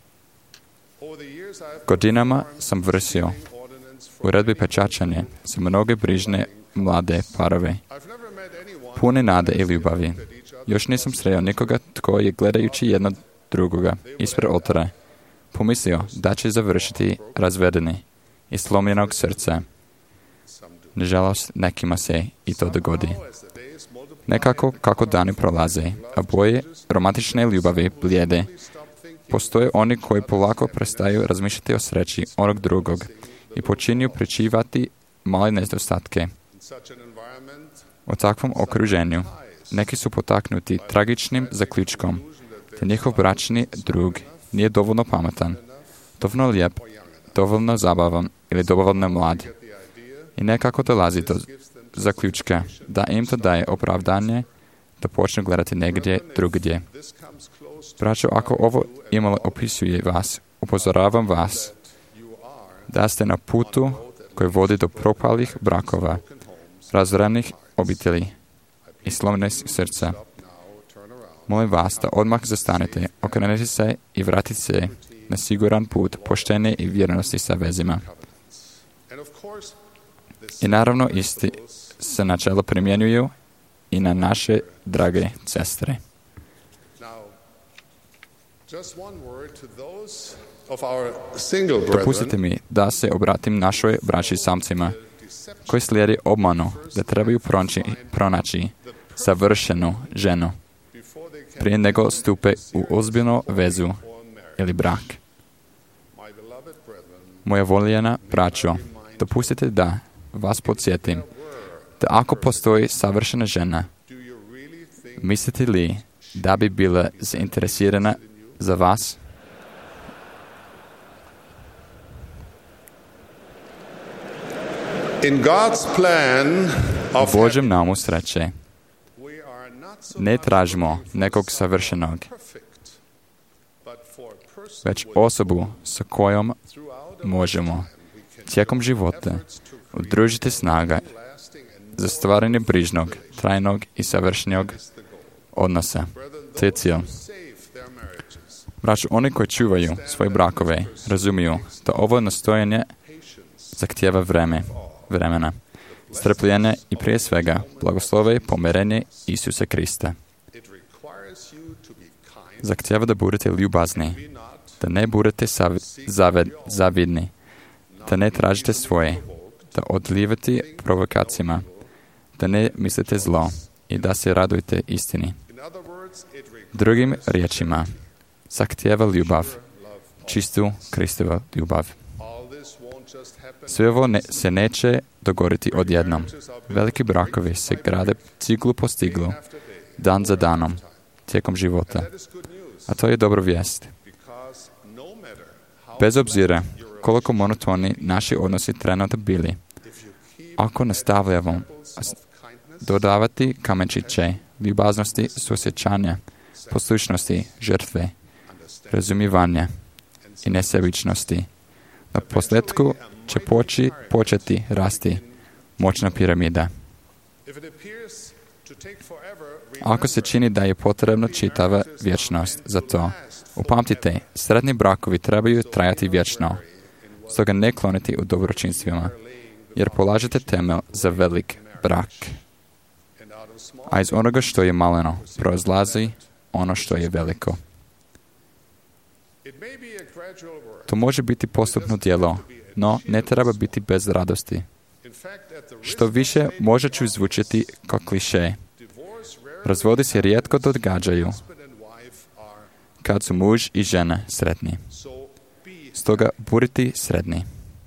Godinama sam vršio uredbe pečačanje za mnoge brižne mlade parove. Pune nade i ljubavi. Još nisam sreo nikoga tko je gledajući jedno drugoga ispred oltara pomislio da će završiti razvedeni i slomljenog srca. Nažalost, nekima se i to dogodi. Nekako kako dani prolaze, a boje romantične ljubavi blijede, postoje oni koji polako prestaju razmišljati o sreći onog drugog i počinju pričivati male nedostatke. U takvom okruženju neki su potaknuti tragičnim zaključkom da njihov bračni drug nije dovoljno pametan, dovoljno lijep, dovoljno zabavan ili dovoljno mlad. I nekako dolazi do zaključka da im to daje opravdanje da počnu gledati negdje drugdje. Braćo, ako ovo imalo opisuje vas, upozoravam vas da ste na putu koji vodi do propalih brakova, razvrenih obitelji i slomljenih srca. Molim vas da odmah zastanete, okrenete se i vratite se na siguran put poštene i vjernosti sa vezima. I naravno isti se načelo primjenjuju i na naše drage sestre. Dopustite mi da se obratim našoj braći samcima koji slijedi obmanu da trebaju pronaći savršenu ženu prije nego stupe u ozbiljnu vezu ili brak. Moja voljena braćo, dopustite da vas podsjetim da ako postoji savršena žena, mislite li da bi bila zainteresirana za vas? U Božjem namu sreće ne tražimo nekog savršenog, već osobu sa kojom možemo tijekom života udružiti snaga za stvaranje brižnog, trajnog i savršenog odnosa. To je cilj. Braćo, oni koji čuvaju svoje brakove razumiju da ovo nastojanje zahtijeva vremena, strpljenje i prije svega blagoslove i pomirenje Isusa Krista. Zahtijeva da budete ljubazni, da ne budete zavidni, da ne tražite svoje, da odlivate provokacijama, da ne mislite zlo i da se radujete istini. Drugim riječima, zahtijeva ljubav, čistu Kristovu ljubav. Sve ovo se neće dogoditi odjednom. Veliki brakovi se grade ciglu po ciglu, dan za danom, tijekom života. A to je dobra vijest. Bez obzira koliko monotoni naši odnosi trenutno bili, ako nastavljamo dodavati kamenčiće ljubaznosti, suosjećanja, poslušnosti, žrtve, razumijevanja i nesebičnosti, na posljedku će početi rasti moćna piramida. Ako se čini da je potrebna čitava vječnost za to, upamtite, sretni brakovi trebaju trajati vječno, stoga ne kloniti u dobročinstvima, jer polažete temelj za velik brak. A iz onoga što je maleno proizlazi ono što je veliko. To može biti postupno djelo, no ne treba biti bez radosti. Što više može ću zvučiti kao kliše. Razvodi se rijetko događaju kad su muž i žena sretni. Stoga budite sretni.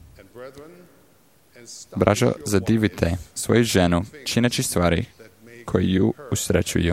Braćo, zadivite svoju ženu čineći stvari koje ju usrećuju.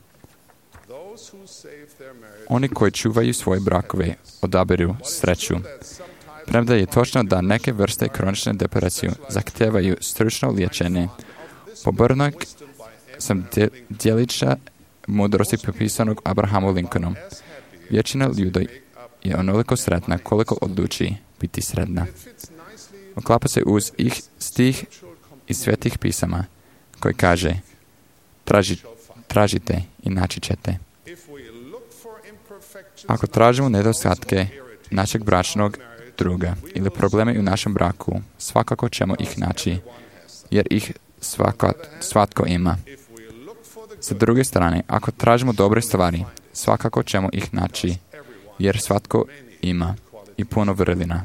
Oni koji čuvaju svoje brakove odabiru sreću. Premda je točno da neke vrste kronične depresije zahtijevaju stručno liječenje, pobornog sam djelića mudrosti popisanog Abrahamu Lincolnom. Većina ljudi je onoliko sretna koliko odluči biti sretna. Uklapa se uz stih iz svetih pisama koji kaže: tražite i naći ćete. Ako tražimo nedostatke našeg bračnog druga ili probleme u našem braku, svakako ćemo ih naći, jer ih svatko ima. Sa druge strane, ako tražimo dobre stvari, svakako ćemo ih naći, jer svatko ima i puno vrlina.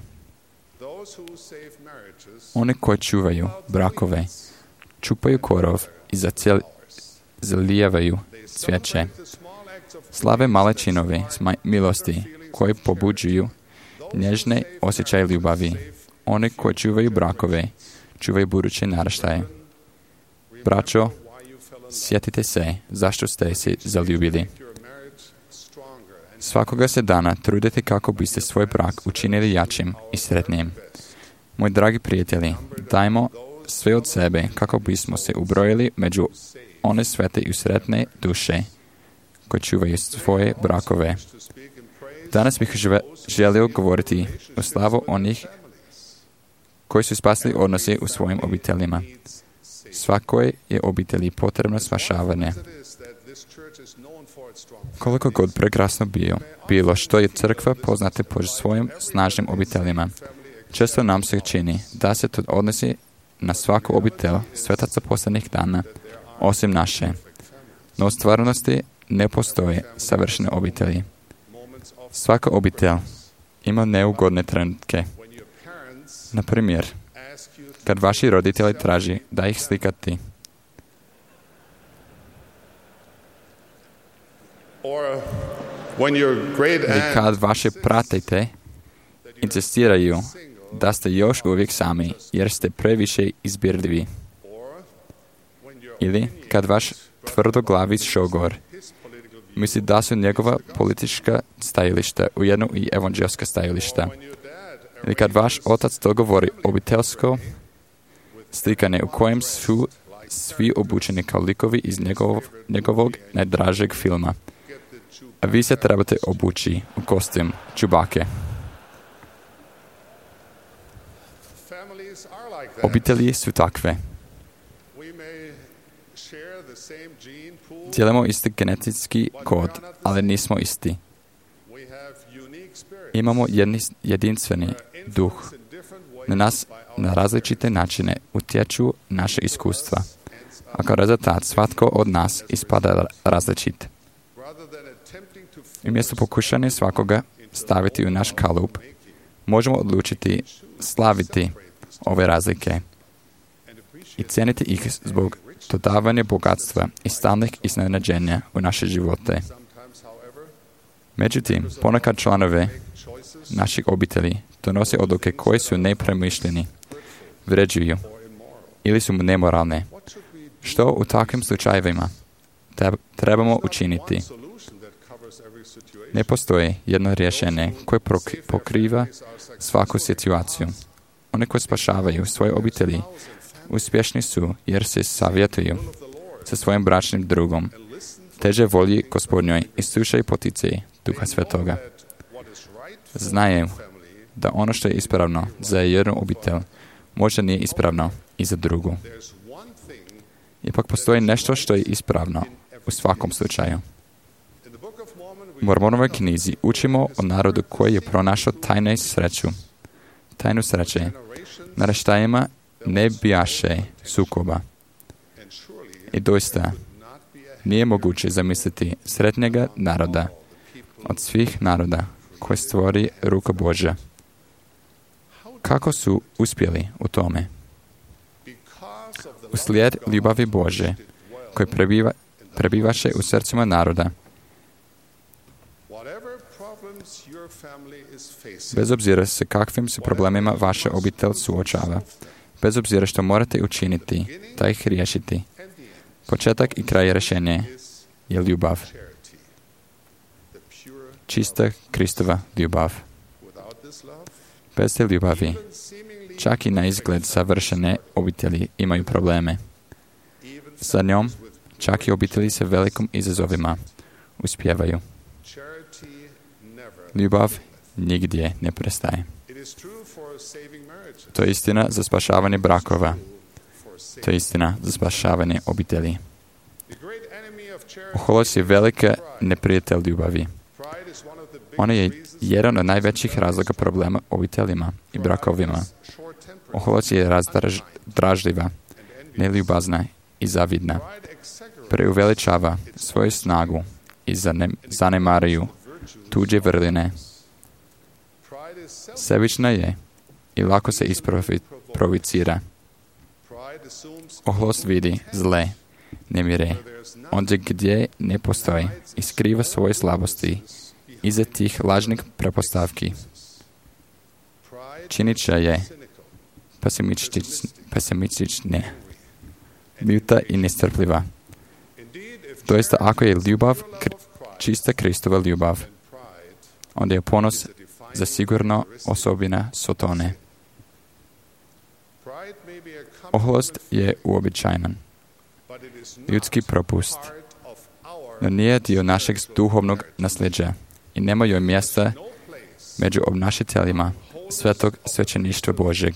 Oni koji čuvaju brakove, čupaju korov i zalijevaju cvijeće. Slave male činove milosti koji pobuđuju nježne osjećaje ljubavi. Oni koji čuvaju brakove, čuvaju buduće naraštaje. Braćo, sjetite se zašto ste se zaljubili. Svakoga se dana trudite kako biste svoj brak učinili jačim i sretnijim. Moji dragi prijatelji, dajmo sve od sebe kako bismo se ubrojili među one svete i sretne duše koji čuvaju svoje brakove. Danas bih želio govoriti o slavu onih koji su spasili odnose u svojim obiteljima. Svakoj je obitelji potrebno spašavanje. Koliko god prekrasno bilo što je crkva poznata po svojim snažnim obiteljima, Često nam se čini da se to odnosi na svaku obitelj svetaca posljednjih dana, osim naše. No u stvarnosti ne postoje savršene obitelji. Svaka obitelj ima neugodne trenutke. Na primjer, kad vaši roditelji traži da ih slikati, ili kad vaše pratitelji insistiraju da ste još uvijek sami jer ste previše izbirljivi, ili kad vaš tvrdoglavi šogor misli da su njegova politička stajališta ujedno i evanđelska stajališta, ili kad vaš otac dogovori obiteljsko slikanje u kojem su svi obučeni kao likovi iz njegovog najdražeg filma, a vi se trebate obući u kostim Čubake. Obitelji su takve. Dijelimo isti genetički kod, ali nismo isti. Imamo jedinstveni duh. Na nas na različite načine utječu naše iskustva, a kao rezultat svatko od nas ispada različit. Umjesto pokušanja svakoga staviti u naš kalup, možemo odlučiti slaviti ove razlike i cijeniti ih zbog dodavanja bogatstva i stalnih iznenađenja u naše živote. Međutim, ponekad članove naših obitelji donose odluke koje su nepremišljeni, vređuju ili su nemoralne. Što u takvim slučajevima trebamo učiniti? Ne postoji jedno rješenje koje pokriva svaku situaciju. Oni koji spašavaju svoje obitelji uspješni su jer se savjetuju sa svojim bračnim drugom, teže volji Gospodnjoj i slušaju poticaje Duha Svetoga. Znaju da ono što je ispravno za jednu obitelj možda nije ispravno i za drugu. Ipak postoji nešto što je ispravno u svakom slučaju. U Mormonovoj knjizi učimo o narodu koji je pronašao tajnu sreće. Naraštajima ne bijaše sukoba. I doista nije moguće zamisliti sretnjega naroda od svih naroda koje stvori ruka Božja. Kako su uspjeli u tome? Uslijed ljubavi Božje koji prebivaše u srcima naroda. Bez obzira sa kakvim se problemima vaša obitelj suočava, bez obzira što morate učiniti da ih riješiti, početak i kraj rješenja je ljubav. Čista Kristova ljubav. Bez te ljubavi, čak i na izgled savršene obitelji imaju probleme. Sa njom, čak i obitelji sa velikim izazovima uspijevaju. Ljubav nigdje ne prestaje. To je istina za spašavanje brakova. To je istina za spašavanje obitelji. Oholost je velika neprijatelj ljubavi. Ona je jedan od najvećih razloga problema obiteljima i brakovima. Oholost je razdražljiva, neljubazna i zavidna. Preuveličava svoju snagu i zanemaruju tuđe vrline. Sebična je i lako se isprovocira. Oholost vidi zle, nemire, ondje gdje ne postoji i skriva svoje slabosti iza tih lažnih prepostavki. Činića je pesimistične, ljuta i nestrpljiva. Doista, ako je ljubav čista Kristova ljubav, onda je ponos zasigurno osobina Sotone. Oholost je uobičajen, ljudski propust, no nije dio našeg duhovnog nasljeđa i nema joj mjesta među obnašiteljima svetog svećeništva Božjeg.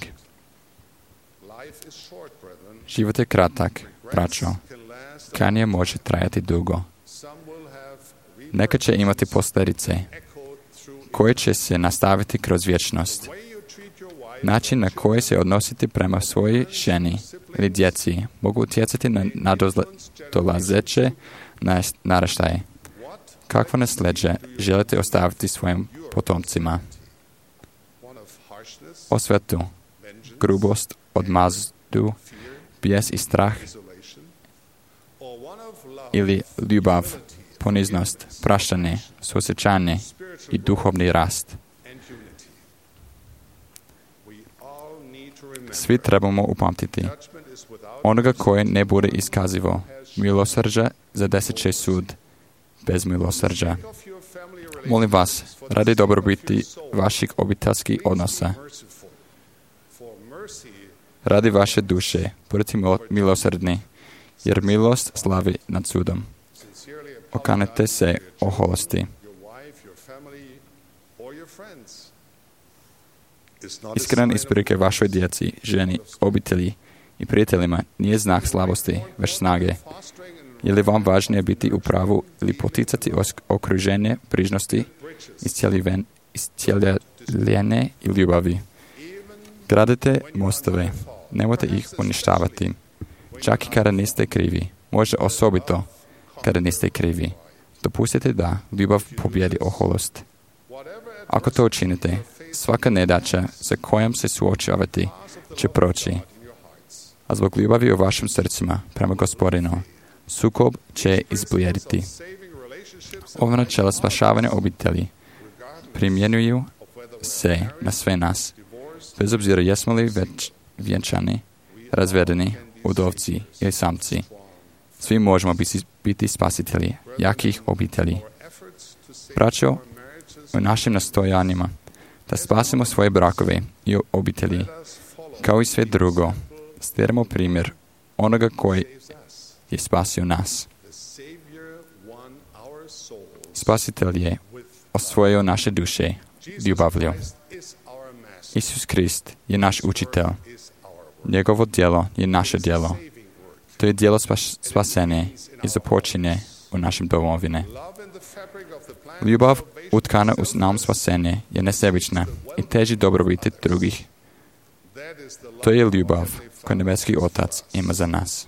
Život je kratak, braćo. Kanje može trajati dugo. Neka će imati posljedice koje će se nastaviti kroz vječnost. Način na koji se odnositi prema svojoj ženi ili djeci mogu utjecati na nadolazeće naraštaje. Kakvo nasljeđe želite ostaviti svojim potomcima? Osvetu, grubost, odmazdu, bijes i strah, ili ljubav, poniznost, praštanje, suosjećanje i duhovni rast. Svi trebamo upamtiti. Onoga koji ne bude iskazivo milosrđa zadesit će sud bez milosrđa. Molim vas, radi dobrobiti vaših obiteljskih odnosa, radi vaše duše, budite milosrdni, jer milost slavi nad sudom. Okanete se oholosti. Iskren ispirke vašoj djeci, ženi, obitelji i prijateljima nije znak slabosti, već snage. Je li vam važnije biti u pravu ili poticati okruženje brižnosti, iscijeljenje i ljubavi? Gradite mostove, nemojte ih uništavati. Čak i kada niste krivi, može osobito kada niste krivi. Dopustite da ljubav pobjedi oholost. Ako to učinite, svaka nedaća sa kojom se suočavate će proći. A zbog ljubavi u vašim srcima prema Gospodinu, sukob će izblijediti. Ova načela spašavanja obitelji primjenjuju se na sve nas, bez obzira jesmo li već vjenčani, razvedeni, udovci ili samci. Svi možemo biti spasitelji jakih obitelji. Braćo, u našim nastojanjima da spasimo svoje brakove i obitelji, kao i sve drugo, slijedimo primjer onoga koji je spasio nas. Spasitelj je osvojio naše duše ljubavlju. Isus Krist je naš učitelj. Njegovo djelo je naše djelo. To je djelo spasenje i započinje u našem domovine. Ljubav utkana u nam spasenje je nesebična i teži dobrobiti drugih. To je ljubav koju nebeski Otac ima za nas.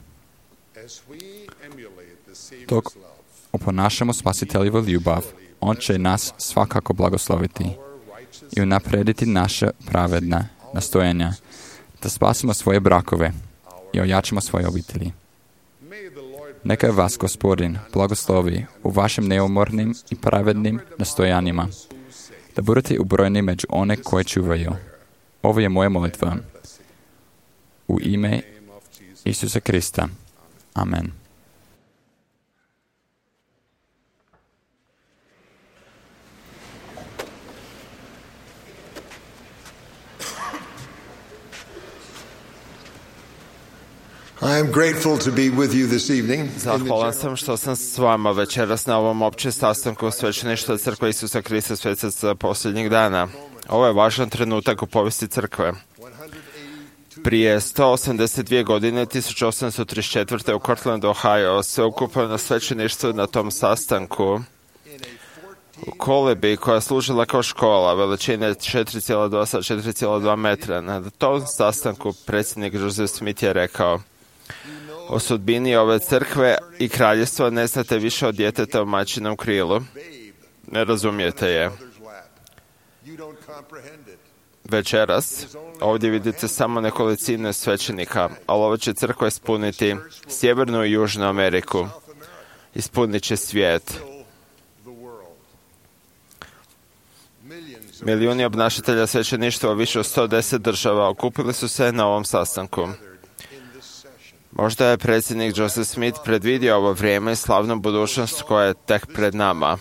Dok oponašamo spasiteljevu ljubav, On će nas svakako blagosloviti i unaprediti naše pravedna nastojanja da spasimo svoje brakove i ojačamo svoje obitelji. Neka vas Gospodin blagoslovi u vašim neumornim i pravednim nastojanjima, da budete ubrojeni među one koje čuvaju. Ovo je moja molitva. U ime Isusa Krista. Amen. I am grateful to be with you this evening. Zahvalan sam što sam s vama večeras na ovom općem sastanku Svećeništva Crkve Isusa Krista Svetaca posljednjih dana. Ovo je važan trenutak u povijesti Crkve. Prije 182 godine, 1834. u Cortlandu, Ohio, sveukupno svećeništvo na tom sastanku u kolebi koja je služila kao škola, veličine 4,2 sa 4,2 metra. Na tom sastanku predsjednik Joseph Smith je rekao: o sudbini ove crkve i kraljevstva ne znate više od djeteta u majčinom krilu. Ne razumijete je. Večeras ovdje vidite samo nekolicine svećenika, ali ova će crkva ispuniti Sjevernu i Južnu Ameriku. Ispunit će svijet. Milijuni obnašatelja svećeništva u više od 110 država okupili su se na ovom sastanku. Možda je predsjednik Joseph Smith predvidio ovo vrijeme i slavnu budućnost koja je tek pred nama.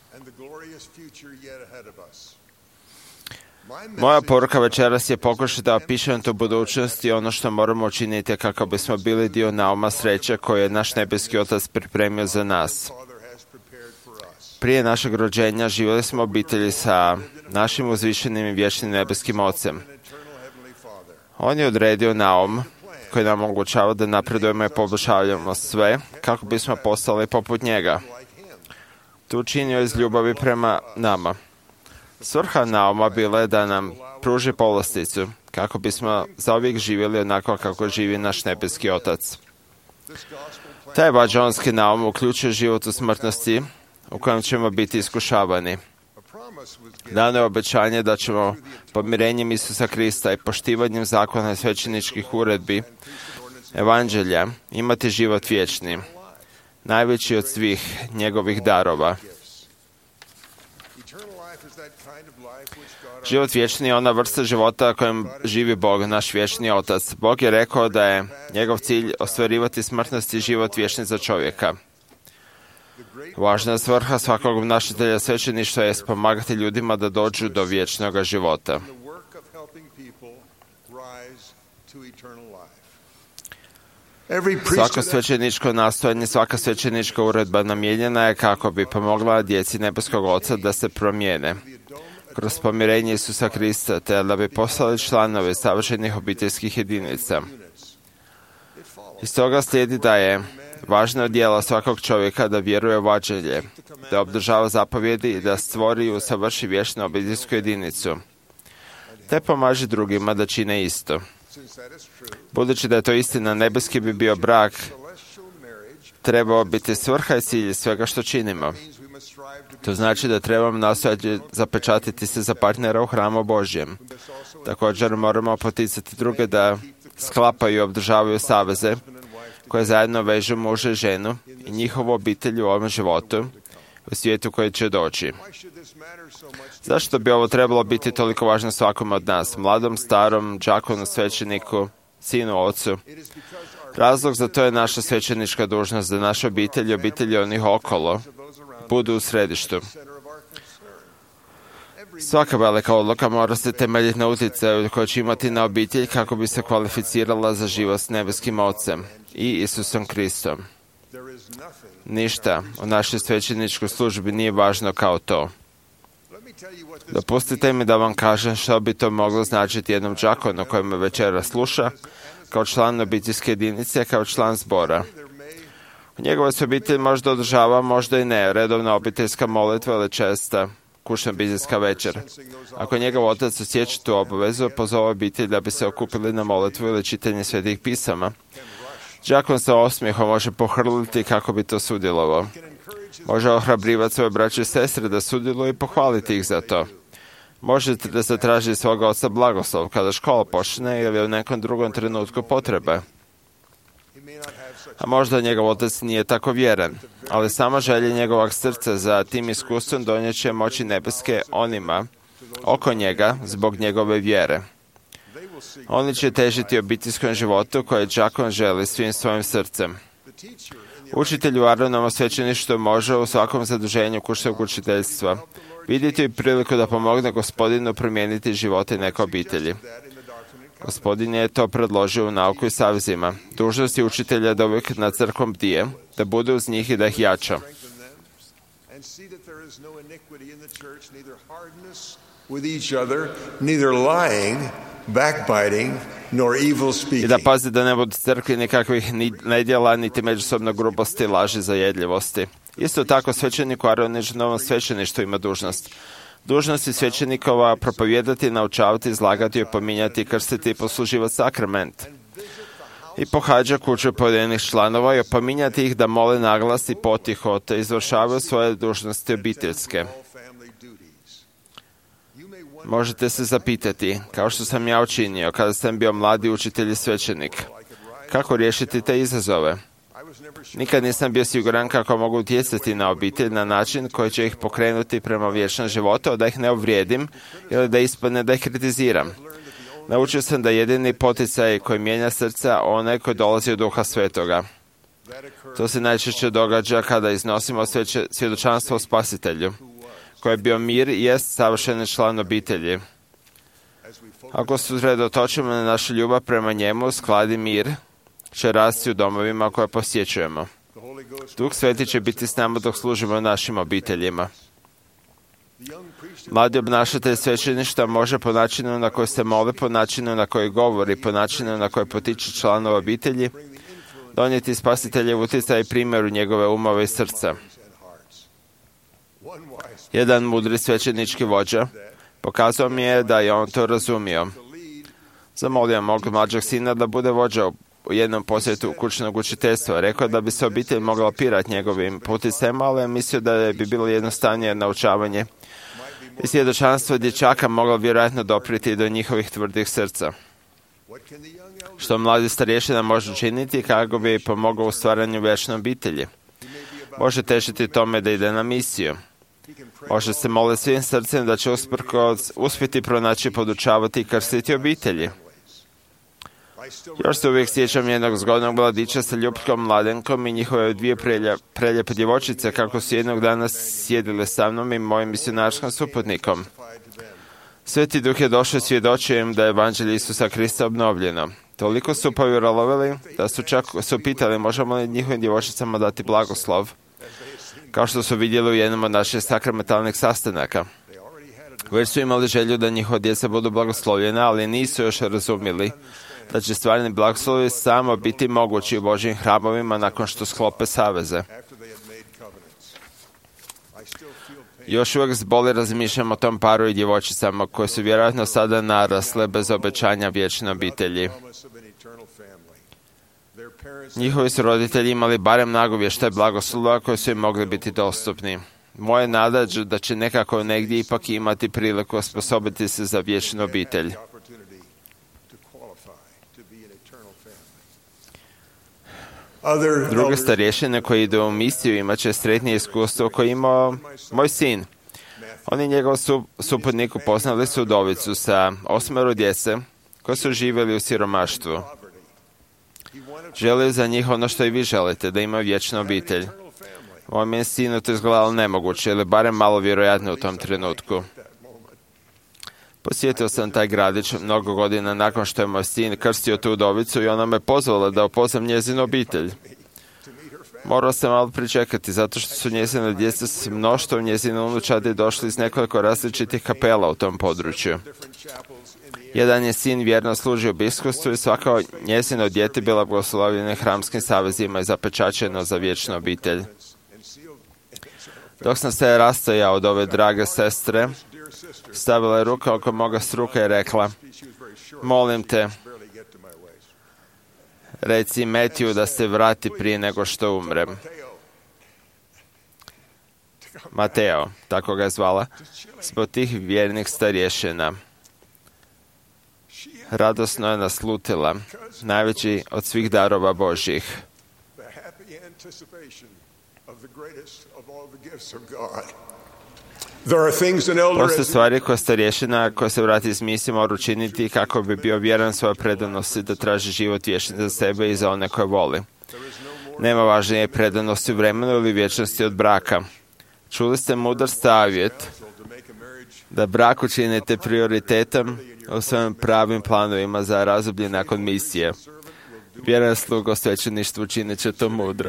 Moja poruka večeras je pokušati da opišem tu budućnost i ono što moramo učiniti kako bismo bili dio nauma sreće koje je naš nebeski Otac pripremio za nas. Prije našeg rođenja živjeli smo u obitelji sa našim uzvišenim i vječnim nebeskim Ocem. On je odredio naum koji nam omogućava da napredujemo i poboljšavamo sve kako bismo postali poput njega. To učinio iz ljubavi prema nama. Svrha nauma bila je da nam pruži povlasticu kako bismo zauvijek živjeli onako kako živi naš nebeski Otac. Taj evanđeonski naum uključuje život u smrtnosti u kojem ćemo biti iskušavani. Dano je obećanje da ćemo pomirenjem Isusa Krista i poštivanjem zakona i svećeničkih uredbi evanđelja imati život vječni, najveći od svih njegovih darova. Život vječni je ona vrsta života kojom živi Bog, naš vječni Otac. Bog je rekao da je njegov cilj ostvarivati smrtnost i život vječni za čovjeka. Važna svrha svakog obnašatelja svećeništva je pomagati ljudima da dođu do vječnog života. Svako svećeničko nastojanje, svaka svećenička uredba namijenjena je kako bi pomogla djeci nebeskog Oca da se promijene kroz pomirenje Isusa Krista, te da bi postali članovi savršenih obiteljskih jedinica. Iz toga slijedi da je važno djelo svakog čovjeka da vjeruje u evanđelje, da obdržava zapovjedi i da stvori i usavrši vječnu obiteljsku jedinicu, te pomaže drugima da čine isto. Budući da je to istina, nebeski bi bio brak trebao biti svrha i cilj svega što činimo. To znači da trebamo nastojati zapečatiti se za partnera u hramu Božjem. Također moramo poticati druge da sklapaju i obdržavaju saveze koje zajedno vežu muža i ženu i njihovu obitelj u ovom životu, u svijetu koji će doći. Zašto bi ovo trebalo biti toliko važno svakom od nas, mladom, starom, đakonu, svećeniku, sinu, ocu? Razlog za to je naša svećenička dužnost, da naša obitelj i obitelji onih okolo budu u središtu. Svaka velika odluka mora se temeljiti na utjecaju koji će imati na obitelj kako bi se kvalificirala za život s nebeskim Ocem i Isusom Kristom. Ništa u našoj svećeničkoj službi nije važno kao to. Dopustite mi da vam kažem što bi to moglo značiti jednom đakonu koji me večera sluša, kao član obiteljske jedinice, kao član zbora. U njegovoj se obitelj možda održava, možda i ne, redovna obiteljska molitva ili česta kućna obiteljska večer. Ako njegov otac osjeća tu obavezu, pozove obitelj da bi se okupili na molitvu ili čitanje svetih pisama. Đakon sa osmijehom može pohrliti kako bi to sudjelovao. Može ohrabrivati svoje braće i sestre da sudjeluju i pohvaliti ih za to. Možete da zatraži svoga oca blagoslov kada škola počne ili u nekom drugom trenutku potrebe. A možda njegov otac nije tako vjeren, ali samo želje njegovog srca za tim iskustvom donijet će moći nebeske onima oko njega zbog njegove vjere. Oni će težiti obiteljskom životu koje đakon želi svim svojim srcem. Učitelj u Aronovom svećeništvu može u svakom zaduženju kućnog učiteljstva vidjeti priliku da pomogne Gospodinu promijeniti živote neke obitelji. Gospodin je to predložio u nauku i savezima. Dužnost je učitelja da uvijek nad crkvom bdije, da bude uz njih i da ih jača. I da pazi da ne bude crkvi nikakvih nedjela, niti međusobno grubosti, laži, zajedljivosti. Isto tako svećenik u Aaroničinovom svećeništvu ima dužnost. Dužnost je svećenikova propovijedati, naučavati, izlagati, opominjati, krstiti i posluživati sakrament. I pohađa kuću pojedinih članova i opominjati ih da mole naglas i potiho, te izvršavaju svoje dužnosti obiteljske. Možete se zapitati, kao što sam ja učinio kada sam bio mladi učitelj i svećenik, kako riješiti te izazove? Nikad nisam bio siguran kako mogu utjecati na obitelj na način koji će ih pokrenuti prema vječnom životu, da ih ne uvrijedim ili da ispadne da ih kritiziram. Naučio sam da jedini poticaj koji mijenja srca onaj koji dolazi od Duha Svetoga. To se najčešće događa kada iznosimo svjedočanstvo o Spasitelju, koji je bio mir i jest savršeni član obitelji. Ako se usredotočimo na našu ljubav prema njemu, sklad i mir će rasti u domovima koje posjećujemo. Duh Sveti će biti s nama dok služimo našim obiteljima. Mladi obnašatelj svećeništva može po načinu na koji se moli, po načinu na koji govori, po načinu na koji potiče članova obitelji, donijeti Spasiteljev utjecaj i primjer u njegove umove i srca. Jedan mudri svećenički vođa pokazao mi je da je on to razumio. Zamolio mog mlađeg sina da bude vođa u jednom posjetu kućnog učiteljstva. Rekao da bi se obitelj mogla opirati njegovim puticama, ali je mislio da bi bilo jednostavnije naučavanje i svjedočanstvo dječaka moglo vjerojatno dopriti do njihovih tvrdih srca. Što mladi starješina može učiniti kako bi pomogao u stvaranju vječne obitelji? Može težiti tome da ide na misiju. Može se moliti svim srcem da će uspjeti pronaći, podučavati i krstiti obitelji. Još se uvijek sjećam jednog zgodnog mladića sa ljubkom mladenkom i njihove dvije preljepe djevojčice kako su jednog dana sjedile sa mnom i mojim misionarskim suputnikom. Sveti Duh je došao i svjedočio im da je evanđelje Isusa Krista obnovljeno. Toliko su povjerovali da su čak pitali možemo li njihovim djevojčicama dati blagoslov, kao što su vidjeli u jednom od naših sakramentalnih sastanaka. Već su imali želju da njihova djeca budu blagoslovljena, ali nisu još razumjeli da će stvarni blagoslovi samo biti mogući u Božjim hramovima nakon što sklope saveze. Još uvijek s boli razmišljam o tom paru i djevojčicama koje su vjerojatno sada narasle bez obećanja vječne obitelji. Njihovi su roditelji imali barem nagovještaj blagoslova koji su im mogli biti dostupni. Moje nada je da će nekako negdje ipak imati priliku osposobiti se za vječnu obitelj. Druge starješine koji idu u misiju imat će sretnije iskustvo koje imao moj sin. On i njegov suputnik upoznali su udovicu sa 8 djece koji su živjeli u siromaštvu. Želio za njih ono što i vi želite, da imaju vječnu obitelj. Mojom sinu to izgledalo nemoguće, ili barem malo vjerojatno u tom trenutku. Posjetio sam taj gradić mnogo godina nakon što je moj sin krstio tu udovicu i ona me pozvala da upoznam njezinu obitelj. Morao sam malo pričekati, zato što su njezine djece s mnoštvom njezine unučadi došli iz nekoliko različitih kapela u tom području. Jedan je sin vjerno služio biskupstvu i svako njezino dijete bila blagoslovljena hramskim savezima i zapečaćeno za vječnu obitelj. Dok sam se rastojao od ove drage sestre, stavila je ruka oko moga struka i rekla: molim te, reci Metiju da se vrati prije nego što umrem. Mateo, tako ga je zvala, zbog tih vjernih starješina. Radosno je naslutila, najveći od svih darova Božjih. Postoje stvari koje starješina koja se vrati iz misije mora učiniti kako bi bio vjeran svoje predanosti da traži život vječni za sebe i za one koje voli. Nema važnije predanosti u vremenu ili vječnosti od braka. Čuli ste mudar savjet da brak učinite prioritetom u svojim pravim planovima za razdoblje nakon misije. Vjeran sluga u svećeništvu učinit će to mudro.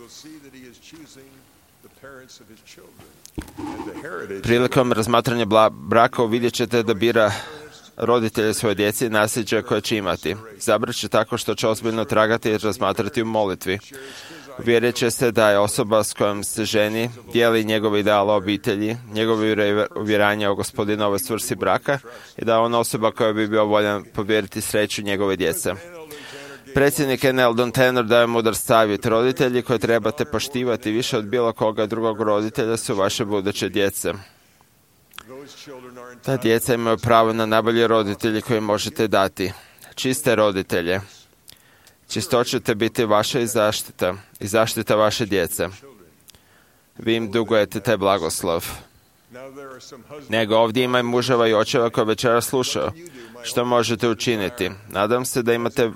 Prilikom razmatranja braka vidjet ćete da bira roditelje svoje djece i nasljeđe koje će imati. Zabrat će tako što će ozbiljno tragati i razmatrati u molitvi. Uvjerit će se da je osoba s kojom se ženi dijeli njegove ideale obitelji, njegove uvjeranja o Gospodinovoj svrsi braka i da je ona osoba koja bi bio voljan povjeriti sreću njegove djece. Predsjednik Eldon Tanner daje mudar savjet. Roditelji koje trebate poštivati više od bilo koga drugog roditelja su vaše buduće djece. Ta djeca imaju pravo na najbolje roditelje koje možete dati. Čiste roditelje. Čistoća će biti vaša i zaštita vaše djece. Vi im dugujete taj blagoslov. Nego ovdje ima i muževa i očeva koji večera slušaju. Što možete učiniti? Nadam se da imate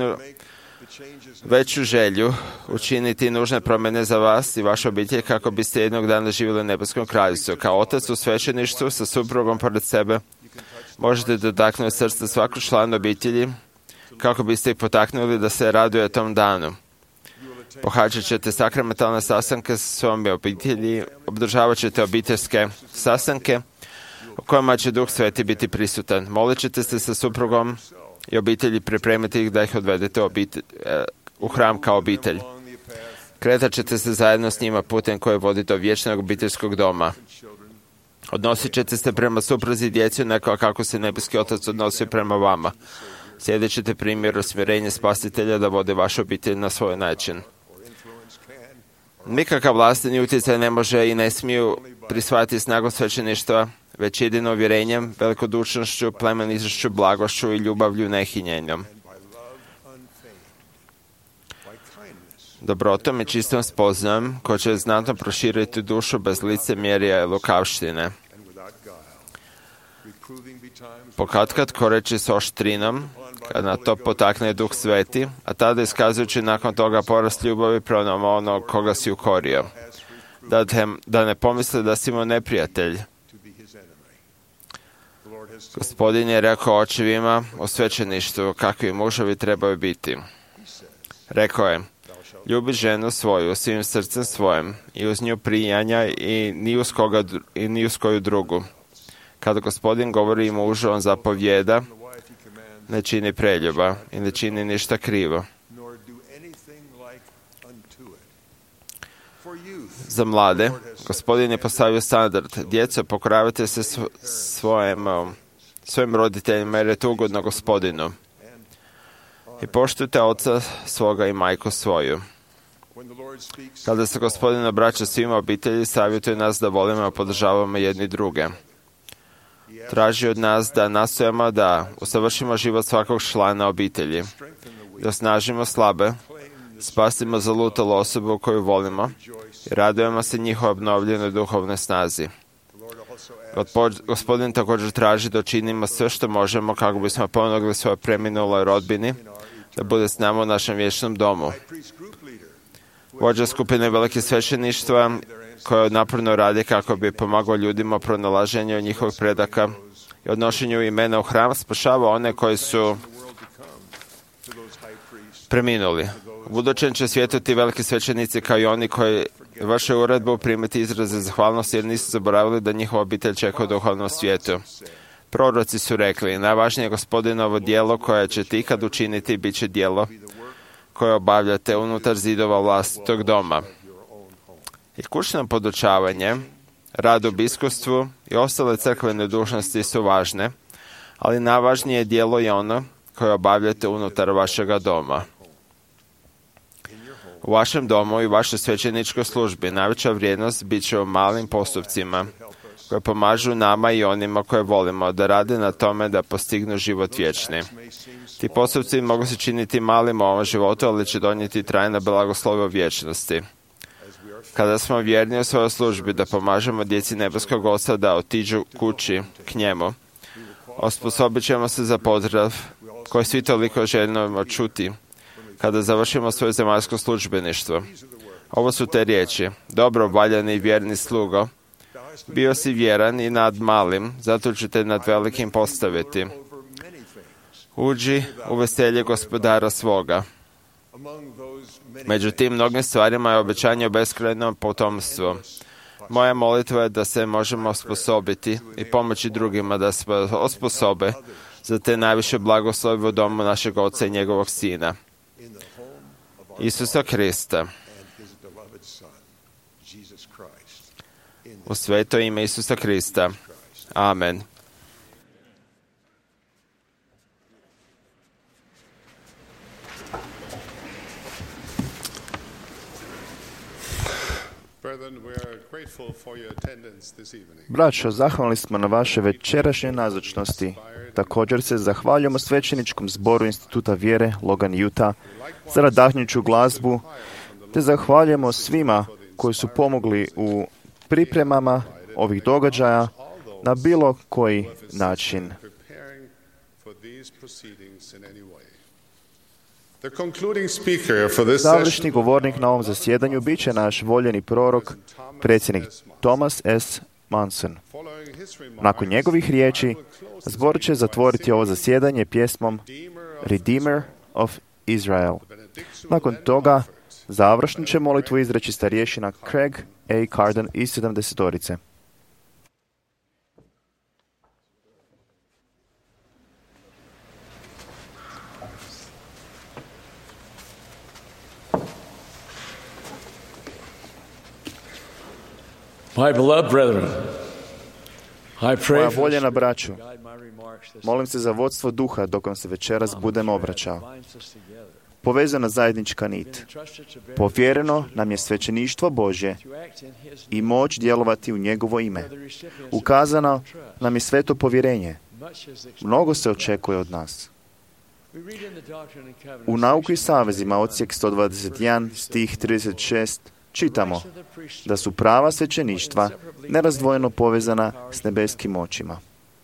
veću želju učiniti nužne promjene za vas i vašu obitelj kako biste jednog dana živjeli u nebeskom kraljevstvu. Kao otac u svećeništvu sa suprugom pored sebe možete dotaknuti srce svakog člana obitelji kako biste ih potaknuli da se raduje tom danu. Pohađat ćete sakramentalne sastanke sa svojom obitelji, održavat ćete obiteljske sastanke u kojima će Duh Sveti biti prisutan. Molit ćete se sa suprugom i obitelji, pripremiti ih da ih odvedete u hram kao obitelj. Kretat ćete se zajedno s njima putem koji vodi do vječnog obiteljskog doma. Odnosit ćete se prema supruzi i djeci onako kako se nebeski otac odnosio prema vama. Slijedit te primjer usmjerenja spasitelja da vode vašu obitelj na svoj način. Nikakav vlastni utjecaj ne može i ne smiju prisvajati snagu svećeništva, već jedino uvjerenjem, velikodušnošću, plemenitošću, blagošću i ljubavlju nehinjenjom. Dobrotom i čistom spoznajom koja će znatno proširiti dušu bez licemjerja i lukavštine. Pokatkad koreći s oštrinom, kad na to potakne Duh Sveti, a tada iskazujući nakon toga porast ljubavi prema onog koga si ukorio. Da ne pomisli da si mu neprijatelj. Gospodin je rekao očevima o svećeništvu kakvi muževi trebaju biti. Rekao je, ljubi ženu svoju svim srcem svojim i uz nju prijanja i ni uz koju drugu. Kada Gospodin govori mužu, on zapovjeda, ne čini preljuba i ne čini ništa krivo. Za mlade, Gospodin je postavio standard. Djeco, pokoravajte se svojim roditeljima jer je to ugodno Gospodinu. I poštujte oca svoga i majku svoju. Kada se Gospodin obraća svima obitelji, savjetuje nas da volimo i podržavamo jedni druge. Traži od nas da nastojimo da usavršimo život svakog člana obitelji, da osnažimo slabe, spasimo zalutalu osobu koju volimo i radujemo se njihovoj obnovljenoj duhovnoj snazi. Gospodin također traži da činimo sve što možemo kako bismo pomogli svojoj preminuloj rodbini da bude s nama u našem vječnom domu. Vođa skupine velikih svećeništva koje naporno radi kako bi pomagao ljudima u pronalaženju njihovih predaka i odnošenju imena u hram, spašava one koji su preminuli. U budućem će svijetu ti veliki svećenici kao i oni koji vrše uredbu primiti izraze zahvalnosti jer nisu zaboravili da njihova obitelj čeka u duhovnom svijetu. Proroci su rekli, najvažnije Gospodinovo djelo koje ćete ikad učiniti bit će djelo koje obavljate unutar zidova vlastitog doma. I kućno podučavanje, rad u biskupstvu i ostale crkvene dužnosti su važne, ali najvažnije djelo je ono koje obavljate unutar vašega doma. U vašem domu i vašoj svećeničkoj službi najveća vrijednost bit će u malim postupcima koje pomažu nama i onima koje volimo da rade na tome da postignu život vječni. Ti postupci mogu se činiti malim u ovom životu, ali će donijeti trajna blagoslova u vječnosti. Kada smo vjerni u svojoj službi da pomažemo djeci nebeskog Oca da otiđu kući k njemu, osposobit ćemo se za pozdrav koji svi toliko želimo čuti kada završimo svoje zemaljsko službeništvo. Ovo su te riječi. Dobro, valjani i vjerni slugo, bio si vjeran i nad malim, zato ću te nad velikim postaviti. Uđi u veselje gospodara svoga. Među tim mnogim stvarima je obećanje o beskrajnom potomstvu. Moja molitva je da se možemo osposobiti i pomoći drugima da se osposobe za te najviše blagoslove u domu našeg Oca i njegovog Sina, Isusa Krista. U sveto ime Isusa Krista. Amen. Braćo, zahvalni smo na vaše večerašnje nazočnosti. Također se zahvaljujemo svećeničkom zboru Instituta vjere Logan, Utah za nadahnjuću glazbu, te zahvaljujemo svima koji su pomogli u pripremama ovih događaja na bilo koji način. Završni govornik na ovom zasjedanju bit će naš voljeni prorok, predsjednik Thomas S. Manson. Nakon njegovih riječi, zbor će zatvoriti ovo zasjedanje pjesmom Redeemer of Israel. Nakon toga, završnu će molitvu izreći starješina Craig A. Carden iz 70-orice. My beloved brethren, I pray Moja for voljena braću, Molim se za vodstvo duha dok vam se večeras budem obraćao. Povezana zajednička nit. Povjereno nam je svećeništvo Božje i moć djelovati u njegovo ime. Ukazano nam je sveto povjerenje. Mnogo se očekuje od nas. U Nauku i savezima, odsjek 121, stih 36, čitamo da su prava svećeništva nerazdvojeno povezana s nebeskim moćima.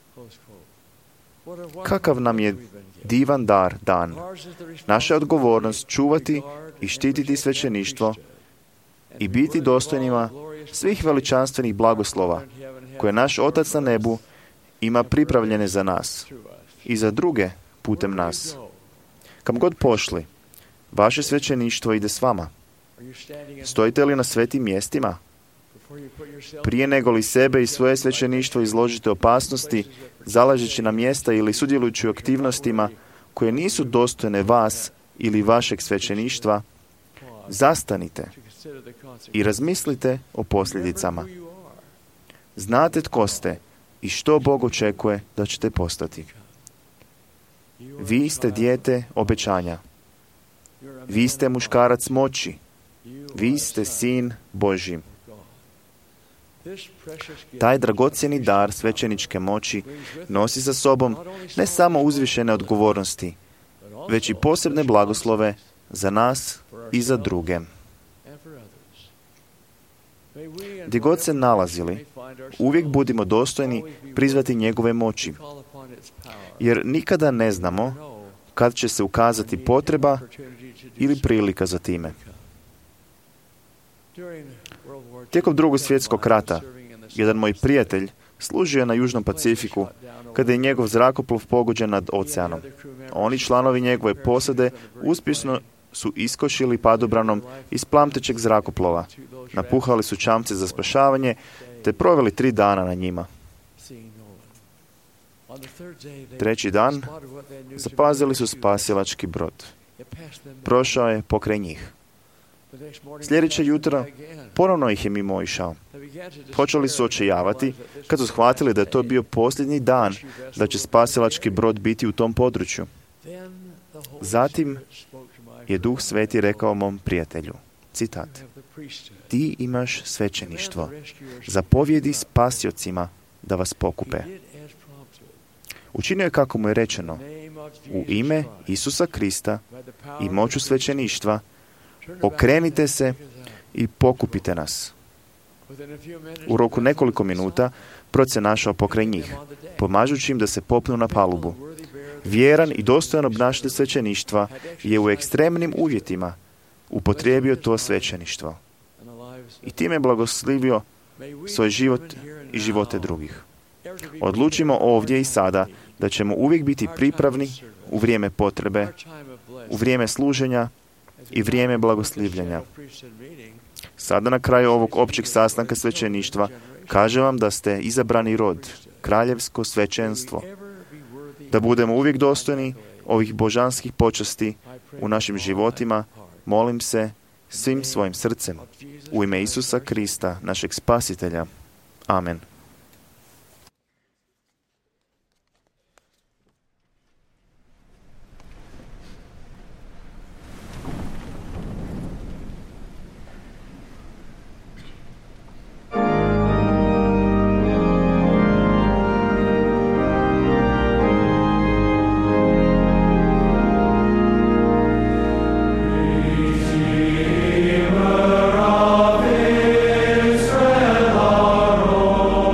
Kakav nam je divan dar dan. Naša je odgovornost čuvati i štititi svećeništvo i biti dostojnima svih veličanstvenih blagoslova koje naš Otac na nebu ima pripravljene za nas i za druge putem nas. Kam god pošli, vaše svećeništvo ide s vama. Stojite li na svetim mjestima? Prije nego li sebe i svoje svećeništvo izložite opasnosti, zalažeći na mjesta ili sudjelujući u aktivnostima koje nisu dostojne vas ili vašeg svećeništva, zastanite i razmislite o posljedicama. Znate tko ste i što Bog očekuje da ćete postati. Vi ste dijete obećanja. Vi ste muškarac moći. Vi ste sin Božji. Taj dragocjeni dar svećeničke moći nosi sa sobom ne samo uzvišene odgovornosti, već i posebne blagoslove za nas i za druge. Gdje god se nalazili, uvijek budimo dostojni prizvati njegove moći, jer nikada ne znamo kad će se ukazati potreba ili prilika za time. Tijekom Drugog svjetskog rata, jedan moj prijatelj služio je na Južnom Pacifiku kada je njegov zrakoplov pogođen nad oceanom. Oni, članovi njegove posade, uspješno su iskočili padobranom iz plamtećeg zrakoplova, napuhali su čamce za spašavanje te proveli 3 dana na njima. Treći dan zapazili su spasilački brod. Prošao je pokraj njih. Sljedeće jutro ponovno ih je mimo išao. Počeli su očajavati kad su shvatili da je to bio posljednji dan da će spasilački brod biti u tom području. Zatim je Duh Sveti rekao mom prijatelju, citat, ti imaš svećeništvo, zapovjedi spasiocima da vas pokupe. Učinio je kako mu je rečeno, u ime Isusa Krista i moću svećeništva, okrenite se i pokupite nas. U roku nekoliko minuta brod se našao pokraj njih, pomažući im da se popnu na palubu. Vjeran i dostojan obnašatelj svećeništva je u ekstremnim uvjetima upotrijebio to svećeništvo i time blagoslivio svoj život i živote drugih. Odlučimo ovdje i sada da ćemo uvijek biti pripravni u vrijeme potrebe, u vrijeme služenja i vrijeme blagoslivljenja. Sada na kraju ovog općeg sastanka svećeništva kažem vam da ste izabrani rod, kraljevsko svećenstvo, da budemo uvijek dostojni ovih božanskih počasti u našim životima, molim se svim svojim srcem, u ime Isusa Krista, našeg Spasitelja. Amen. Israel, our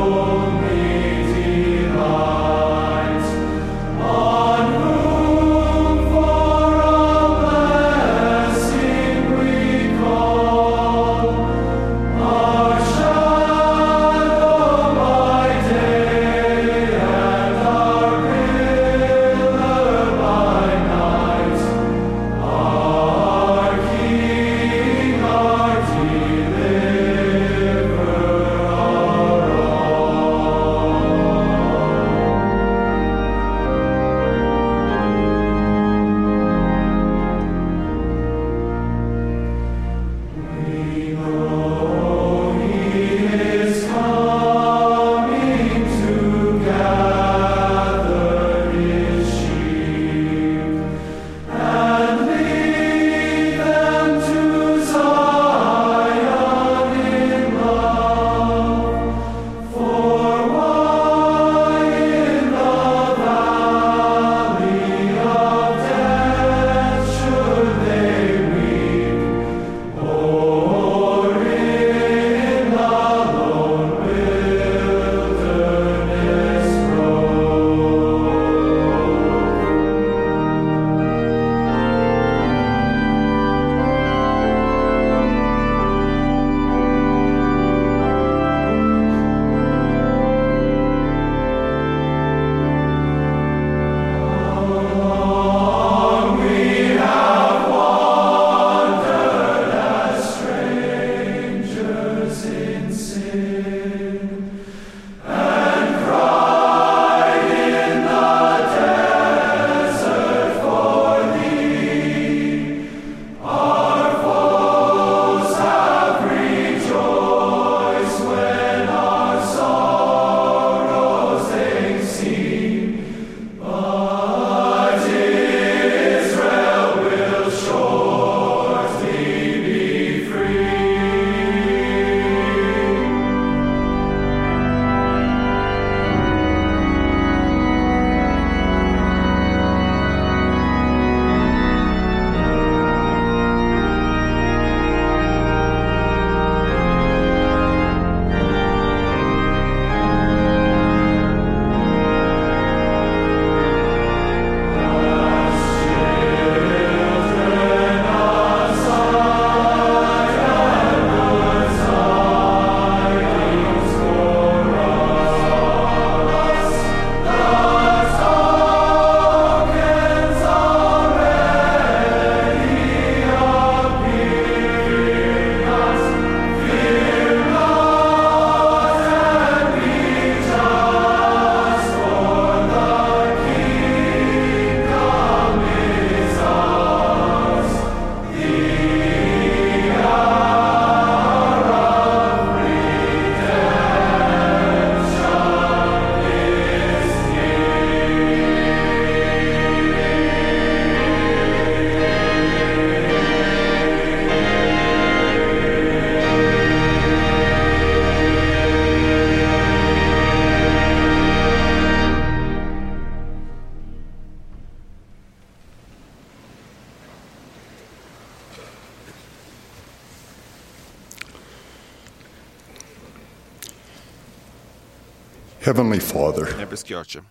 Heavenly Father, Nebeski Oče,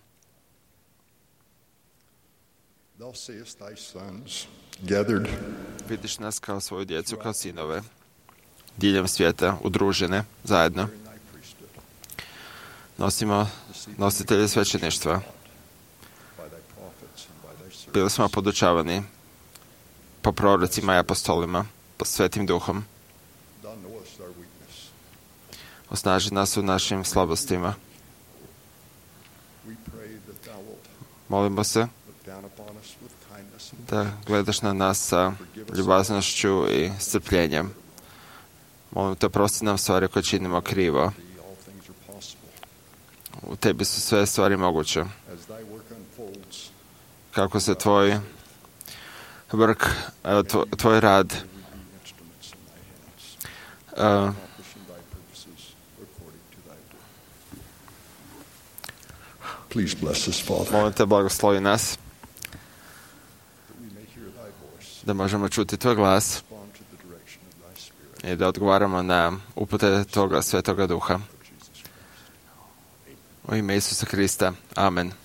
thou seest thy sons gathered vidiš nas kao svoju djecu, kao sinove, diljem svijeta, udružene, zajedno. Nosimo nositelje svećeništva. Bili smo podučavani po prorocima i apostolima, po Svetim Duhom. Osnaži nas u našim slabostima. Molimo se da gledaš na nas sa ljubaznošću i strpljenjem. Molim te, prosti nam stvari koje činimo krivo. U tebi su sve stvari moguće. Kako se tvoj tvoj rad Please bless us, Father. molim te, blagoslovi nas da možemo čuti tvoj glas i da odgovaramo na upute toga Svetoga Duha. U ime Isusa Krista. Amen.